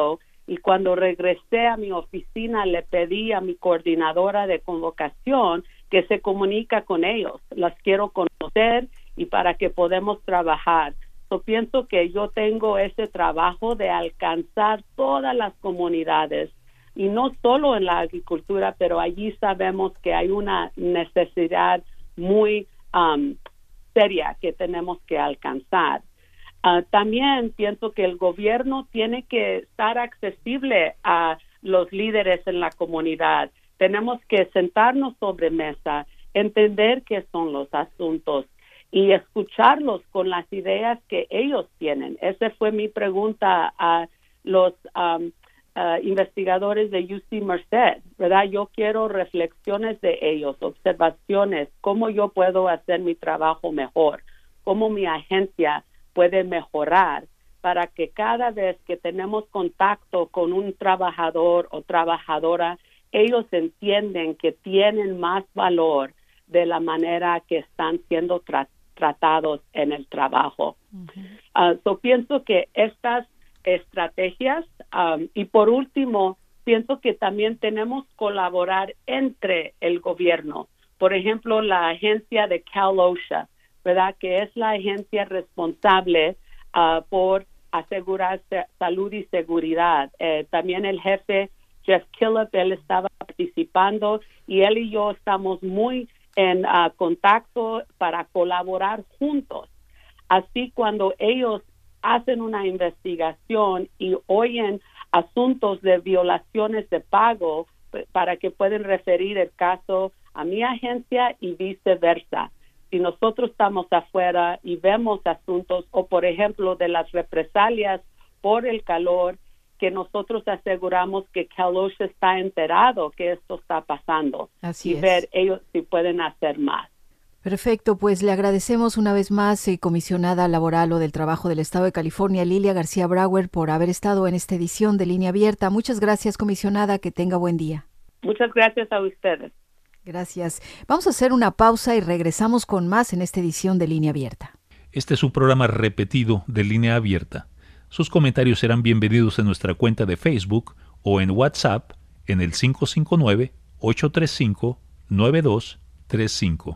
y cuando regresé a mi oficina le pedí a mi coordinadora de convocación que se comunica con ellos. Las quiero conocer y para que podamos trabajar. Yo pienso que yo tengo ese trabajo de alcanzar todas las comunidades y no solo en la agricultura, pero allí sabemos que hay una necesidad muy um, seria que tenemos que alcanzar. Uh, también pienso que el gobierno tiene que estar accesible a los líderes en la comunidad. Tenemos que sentarnos sobre mesa, entender qué son los asuntos y escucharlos con las ideas que ellos tienen. Esa fue mi pregunta a los um, uh, investigadores de U C Merced, ¿verdad? Yo quiero reflexiones de ellos, observaciones, cómo yo puedo hacer mi trabajo mejor, cómo mi agencia puede mejorar para que cada vez que tenemos contacto con un trabajador o trabajadora, ellos entienden que tienen más valor de la manera que están siendo tratados tratados en el trabajo. Uh-huh. Uh, so pienso que estas estrategias um, y por último pienso que también tenemos que colaborar entre el gobierno. Por ejemplo, la agencia de Cal OSHA, ¿verdad? Que es la agencia responsable uh, por asegurar salud y seguridad. Eh, también el jefe Jeff Killip, él estaba participando y él y yo estamos muy en uh, contacto para colaborar juntos. Así cuando ellos hacen una investigación y oyen asuntos de violaciones de pago, para que pueden referir el caso a mi agencia y viceversa. Si nosotros estamos afuera y vemos asuntos o, por ejemplo, de las represalias por el calor, que nosotros aseguramos que Cal OSHA está enterado que esto está pasando. Así y es. Ver ellos si pueden hacer más. Perfecto, pues le agradecemos una vez más, eh, comisionada laboral o del trabajo del Estado de California, Lilia García Brauer, por haber estado en esta edición de Línea Abierta. Muchas gracias, comisionada, que tenga buen día. Muchas gracias a ustedes. Gracias. Vamos a hacer una pausa y regresamos con más en esta edición de Línea Abierta. Este es un programa repetido de Línea Abierta. Sus comentarios serán bienvenidos en nuestra cuenta de Facebook o en WhatsApp en el cinco cinco nueve, ocho tres cinco, nueve dos tres cinco.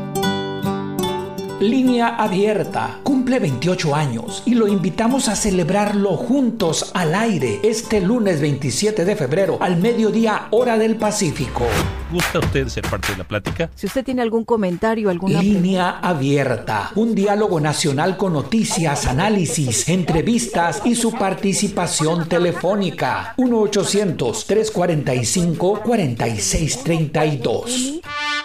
Línea Abierta cumple veintiocho años y lo invitamos a celebrarlo juntos al aire este lunes veintisiete de febrero al mediodía hora del Pacífico. ¿Gusta usted ser parte de la plática? Si usted tiene algún comentario, alguna Línea Abierta, un diálogo nacional con noticias, análisis, entrevistas y su participación telefónica. uno ochocientos, tres cuarenta y cinco, cuarenta y seis treinta y dos.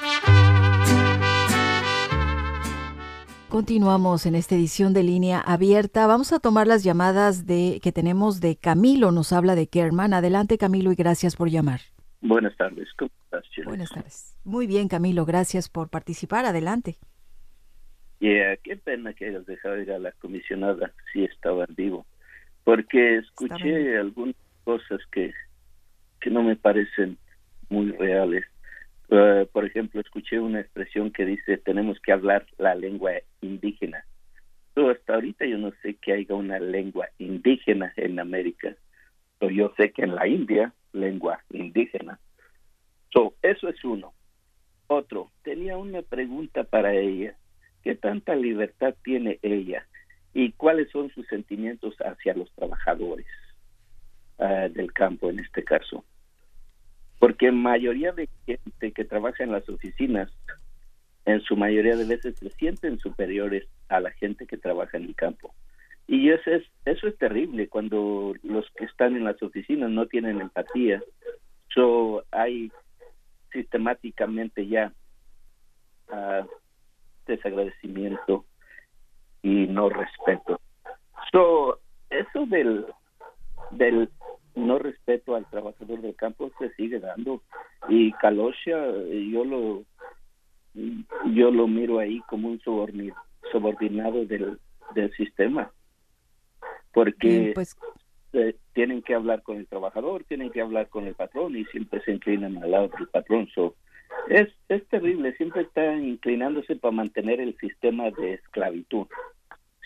Continuamos en esta edición de Línea Abierta. Vamos a tomar las llamadas de que tenemos de Camilo. Nos habla de Kerman. Adelante, Camilo, y gracias por llamar. Buenas tardes. ¿Cómo estás, Chile? Buenas tardes. Muy bien, Camilo. Gracias por participar. Adelante. Yeah, qué pena que hayas dejado ir a la comisionada si estaba en vivo, porque escuché algunas cosas que, que no me parecen muy reales. Uh, por ejemplo, escuché una expresión que dice tenemos que hablar la lengua indígena. So, hasta ahorita yo no sé que haya una lengua indígena en América. So, yo sé que en la India, lengua indígena. So, eso es uno. Otro, tenía una pregunta para ella. ¿Qué tanta libertad tiene ella? ¿Y cuáles son sus sentimientos hacia los trabajadores uh, del campo en este caso? Porque mayoría de gente que trabaja en las oficinas, en su mayoría de veces se sienten superiores a la gente que trabaja en el campo. Y eso es, eso es terrible cuando los que están en las oficinas no tienen empatía. So, hay sistemáticamente ya uh, desagradecimiento y no respeto. So, eso del, del no respeto al trabajador del campo se sigue dando, y Cal OSHA yo lo yo lo miro ahí como un subordinado del, del sistema, porque Bien, pues... eh, tienen que hablar con el trabajador, tienen que hablar con el patrón y siempre se inclinan al lado del patrón. So, es, es terrible, siempre están inclinándose para mantener el sistema de esclavitud,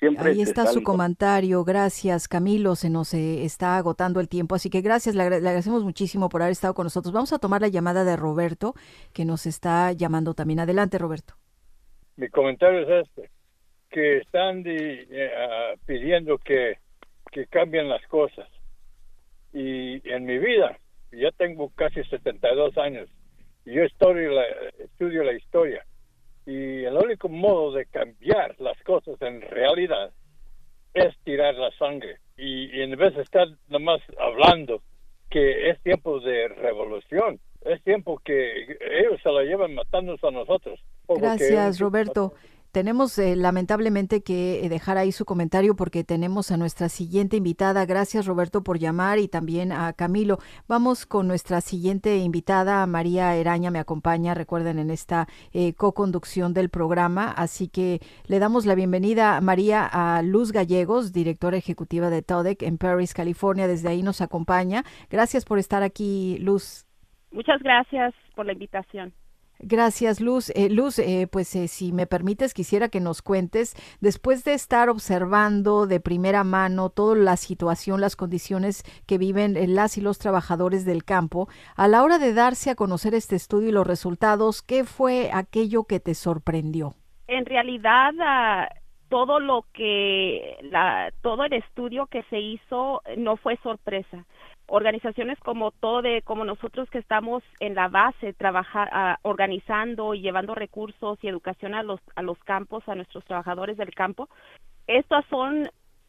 siempre Ahí está su salgo. comentario. Gracias, Camilo. Se nos eh, está agotando el tiempo, así que gracias, le, agra- le agradecemos muchísimo por haber estado con nosotros. Vamos a tomar la llamada de Roberto, que nos está llamando también. Adelante, Roberto. Mi comentario es este, que están de, eh, ah, pidiendo que, que cambien las cosas. Y en mi vida, ya tengo casi setenta y dos años, y yo estudio la, estudio la historia. Y el único modo de cambiar las cosas en realidad es tirar la sangre. Y, y en vez de estar nomás hablando que es tiempo de revolución, es tiempo que ellos se la llevan matándose a nosotros. Gracias, Roberto. Tenemos eh, lamentablemente que eh, dejar ahí su comentario porque tenemos a nuestra siguiente invitada. Gracias, Roberto, por llamar, y también a Camilo. Vamos con nuestra siguiente invitada. María Eraña me acompaña, recuerden, en esta eh, co-conducción del programa. Así que le damos la bienvenida, María, a Luz Gallegos, directora ejecutiva de TODEC en Paris, California. Desde ahí nos acompaña. Gracias por estar aquí, Luz. Muchas gracias por la invitación. Gracias, Luz. Eh, Luz, eh, pues eh, si me permites, quisiera que nos cuentes, después de estar observando de primera mano toda la situación, las condiciones que viven eh, las y los trabajadores del campo, a la hora de darse a conocer este estudio y los resultados, ¿qué fue aquello que te sorprendió? En realidad, uh, todo lo que, la, todo el estudio que se hizo no fue sorpresa. Organizaciones como TODEC, como nosotros que estamos en la base, trabajar, uh, organizando y llevando recursos y educación a los a los campos, a nuestros trabajadores del campo, estas son,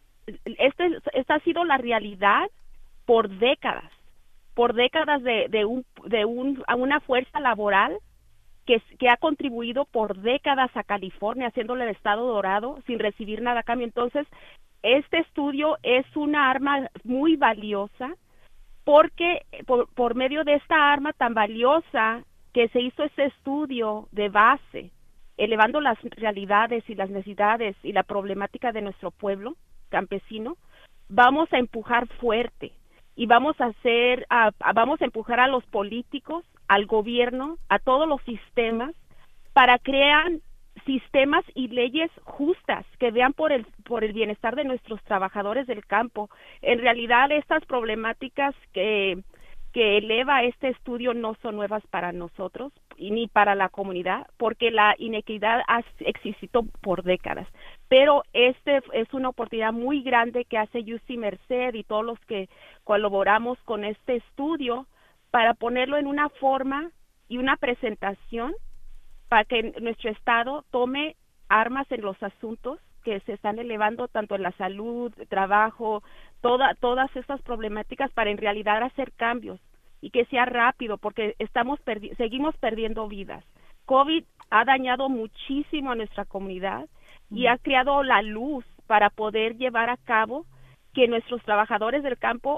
este, esta ha sido la realidad por décadas, por décadas de de un de un a una fuerza laboral que que ha contribuido por décadas a California, haciéndole el estado dorado sin recibir nada a cambio. Entonces, este estudio es una arma muy valiosa, porque por, por medio de esta arma tan valiosa que se hizo este estudio de base, elevando las realidades y las necesidades y la problemática de nuestro pueblo campesino, vamos a empujar fuerte y vamos a hacer, a, a, vamos a empujar a los políticos, al gobierno, a todos los sistemas, para crear sistemas y leyes justas que vean por el por el bienestar de nuestros trabajadores del campo. En realidad, estas problemáticas que que eleva este estudio no son nuevas para nosotros y ni para la comunidad, porque la inequidad ha existido por décadas. Pero este es una oportunidad muy grande que hace U C Merced y todos los que colaboramos con este estudio para ponerlo en una forma y una presentación para que nuestro estado tome armas en los asuntos que se están elevando tanto en la salud, trabajo, toda, todas estas problemáticas, para en realidad hacer cambios y que sea rápido, porque estamos perdi- seguimos perdiendo vidas. COVID ha dañado muchísimo a nuestra comunidad y ha creado la luz para poder llevar a cabo que nuestros trabajadores del campo,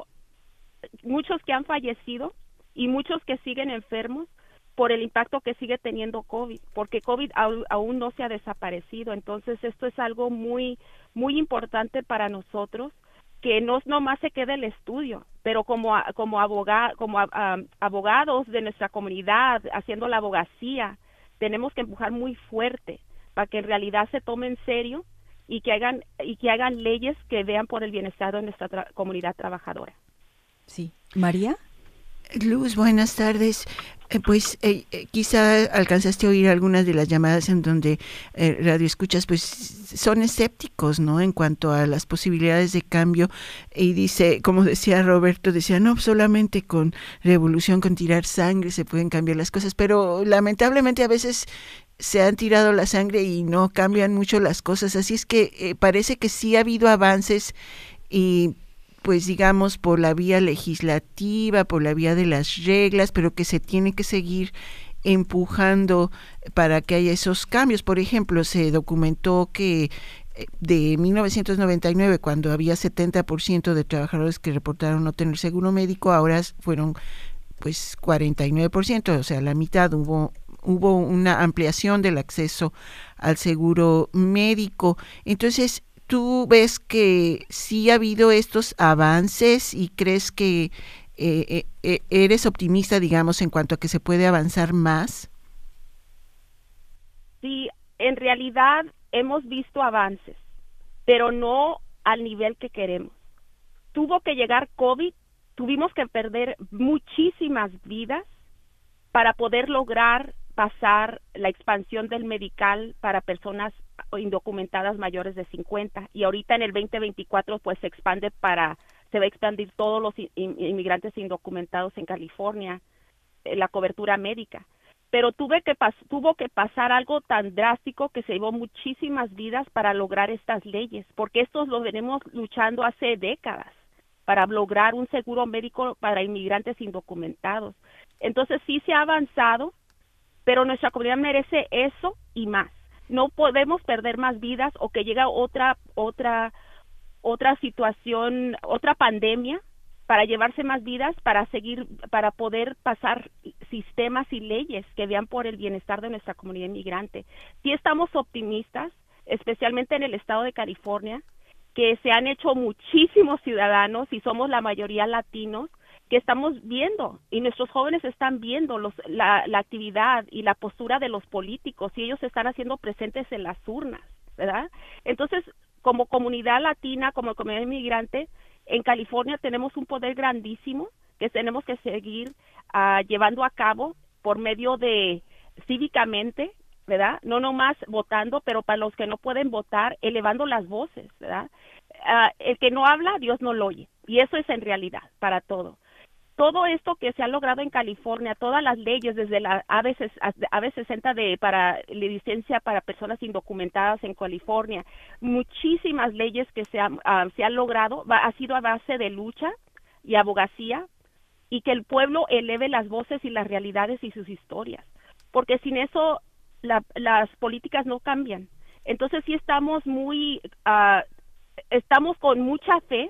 muchos que han fallecido y muchos que siguen enfermos, por el impacto que sigue teniendo COVID, porque COVID aún, aún no se ha desaparecido. Entonces, esto es algo muy muy importante para nosotros, que no nomás se quede el estudio, pero como como abogado, como um, abogados de nuestra comunidad, haciendo la abogacía, tenemos que empujar muy fuerte para que en realidad se tome en serio y que hagan y que hagan leyes que vean por el bienestar de nuestra tra- comunidad trabajadora. Sí. María. Luz, buenas tardes. Eh, pues eh, eh, quizá alcanzaste a oír algunas de las llamadas en donde eh, radioescuchas pues son escépticos, ¿no? En cuanto a las posibilidades de cambio, y dice, como decía Roberto, decía, no, solamente con revolución, con tirar sangre se pueden cambiar las cosas, pero lamentablemente a veces se han tirado la sangre y no cambian mucho las cosas, así es que eh, parece que sí ha habido avances y pues digamos por la vía legislativa, por la vía de las reglas, pero que se tiene que seguir empujando para que haya esos cambios. Por ejemplo, se documentó que de mil novecientos noventa y nueve, cuando había setenta por ciento de trabajadores que reportaron no tener seguro médico, ahora fueron pues cuarenta y nueve por ciento, o sea, la mitad. Hubo hubo una ampliación del acceso al seguro médico. Entonces, ¿tú ves que sí ha habido estos avances y crees que eh, eh, eres optimista, digamos, en cuanto a que se puede avanzar más? Sí, en realidad hemos visto avances, pero no al nivel que queremos. Tuvo que llegar COVID, tuvimos que perder muchísimas vidas para poder lograr pasar la expansión del medical para personas indocumentadas mayores de cincuenta, y ahorita en el veinte veinticuatro pues se expande para, se va a expandir todos los inmigrantes indocumentados en California, la cobertura médica. Pero tuve que pas tuvo que pasar algo tan drástico que se llevó muchísimas vidas para lograr estas leyes, porque estos lo venimos luchando hace décadas para lograr un seguro médico para inmigrantes indocumentados. Entonces sí se ha avanzado, pero nuestra comunidad merece eso y más. No podemos perder más vidas o que llegue otra otra otra situación, otra pandemia para llevarse más vidas, para seguir, para poder pasar sistemas y leyes que vean por el bienestar de nuestra comunidad inmigrante. Sí estamos optimistas, especialmente en el estado de California, que se han hecho muchísimos ciudadanos y somos la mayoría latinos, que estamos viendo y nuestros jóvenes están viendo los, la, la actividad y la postura de los políticos y ellos se están haciendo presentes en las urnas, ¿verdad? Entonces, como comunidad latina, como comunidad inmigrante, en California tenemos un poder grandísimo que tenemos que seguir uh, llevando a cabo por medio de cívicamente, ¿verdad? No nomás votando, pero para los que no pueden votar, elevando las voces, ¿verdad? Uh, el que no habla, Dios no lo oye. Y eso es en realidad para todo. Todo esto que se ha logrado en California, todas las leyes, desde la A B sesenta de, para licencia para personas indocumentadas en California, muchísimas leyes que se, ha, uh, se han logrado, va, ha sido a base de lucha y abogacía, y que el pueblo eleve las voces y las realidades y sus historias, porque sin eso la, las políticas no cambian. Entonces sí estamos muy, uh, estamos con mucha fe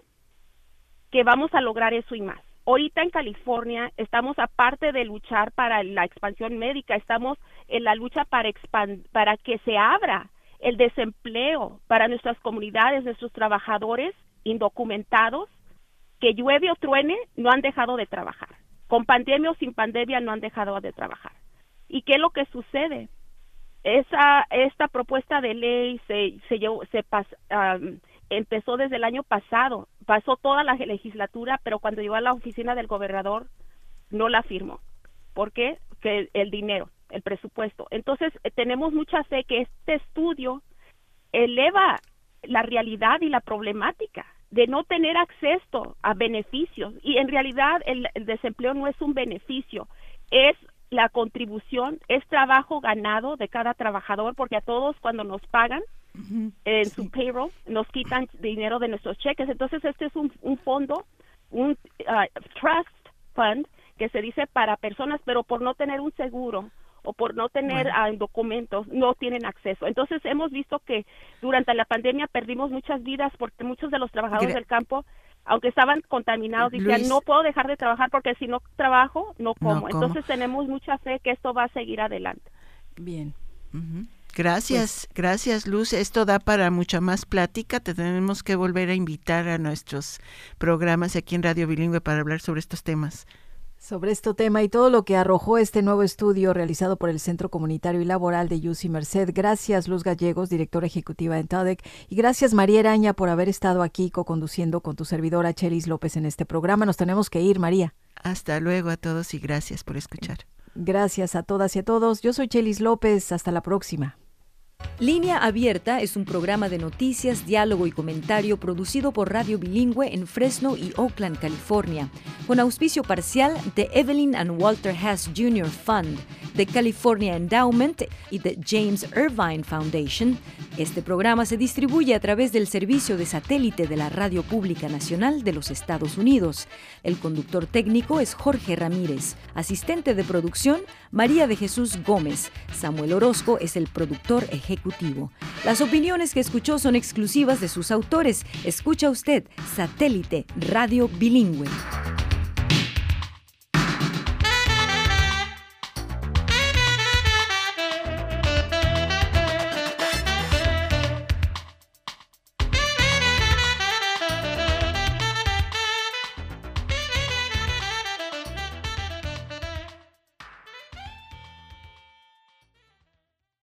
que vamos a lograr eso y más. Ahorita en California estamos, aparte de luchar para la expansión médica, estamos en la lucha para expand para que se abra el desempleo para nuestras comunidades, nuestros trabajadores indocumentados, que llueve o truene, no han dejado de trabajar. Con pandemia o sin pandemia no han dejado de trabajar. ¿Y qué es lo que sucede? Esa, esta propuesta de ley se, se, se pas, um, empezó desde el año pasado, pasó toda la legislatura, pero cuando llegó a la oficina del gobernador no la firmó. ¿Por qué? Que el dinero, el presupuesto. Entonces tenemos mucha fe que este estudio eleva la realidad y la problemática de no tener acceso a beneficios, y en realidad el, el desempleo no es un beneficio, es la contribución, es trabajo ganado de cada trabajador, porque a todos cuando nos pagan uh-huh. en sí. su payroll nos quitan dinero de nuestros cheques. Entonces este es un, un fondo, un uh, trust fund que se dice para personas, pero por no tener un seguro o por no tener bueno. uh, documentos, no tienen acceso. Entonces hemos visto que durante la pandemia perdimos muchas vidas porque muchos de los trabajadores Gra del campo, aunque estaban contaminados, decían, Luis, no puedo dejar de trabajar porque si no trabajo, no como. No como. Entonces tenemos mucha fe que esto va a seguir adelante. Bien. Uh-huh. Gracias, pues, gracias Luz. Esto da para mucha más plática. Te tenemos que volver a invitar a nuestros programas aquí en Radio Bilingüe para hablar sobre estos temas. Sobre este tema y todo lo que arrojó este nuevo estudio realizado por el Centro Comunitario y Laboral de U C Merced. Gracias Luz Gallegos, directora ejecutiva de T A D E C, y gracias María Eraña por haber estado aquí co-conduciendo con tu servidora Chelis López en este programa. Nos tenemos que ir, María. Hasta luego a todos y gracias por escuchar. Gracias a todas y a todos. Yo soy Chelis López. Hasta la próxima. Línea Abierta es un programa de noticias, diálogo y comentario producido por Radio Bilingüe en Fresno y Oakland, California, con auspicio parcial de Evelyn and Walter Haas junior Fund, de California Endowment y de James Irvine Foundation. Este programa se distribuye a través del servicio de satélite de la Radio Pública Nacional de los Estados Unidos. El conductor técnico es Jorge Ramírez, asistente de producción María de Jesús Gómez. Samuel Orozco es el productor ejecutivo. Las opiniones que escuchó son exclusivas de sus autores. Escucha usted Satélite Radio Bilingüe.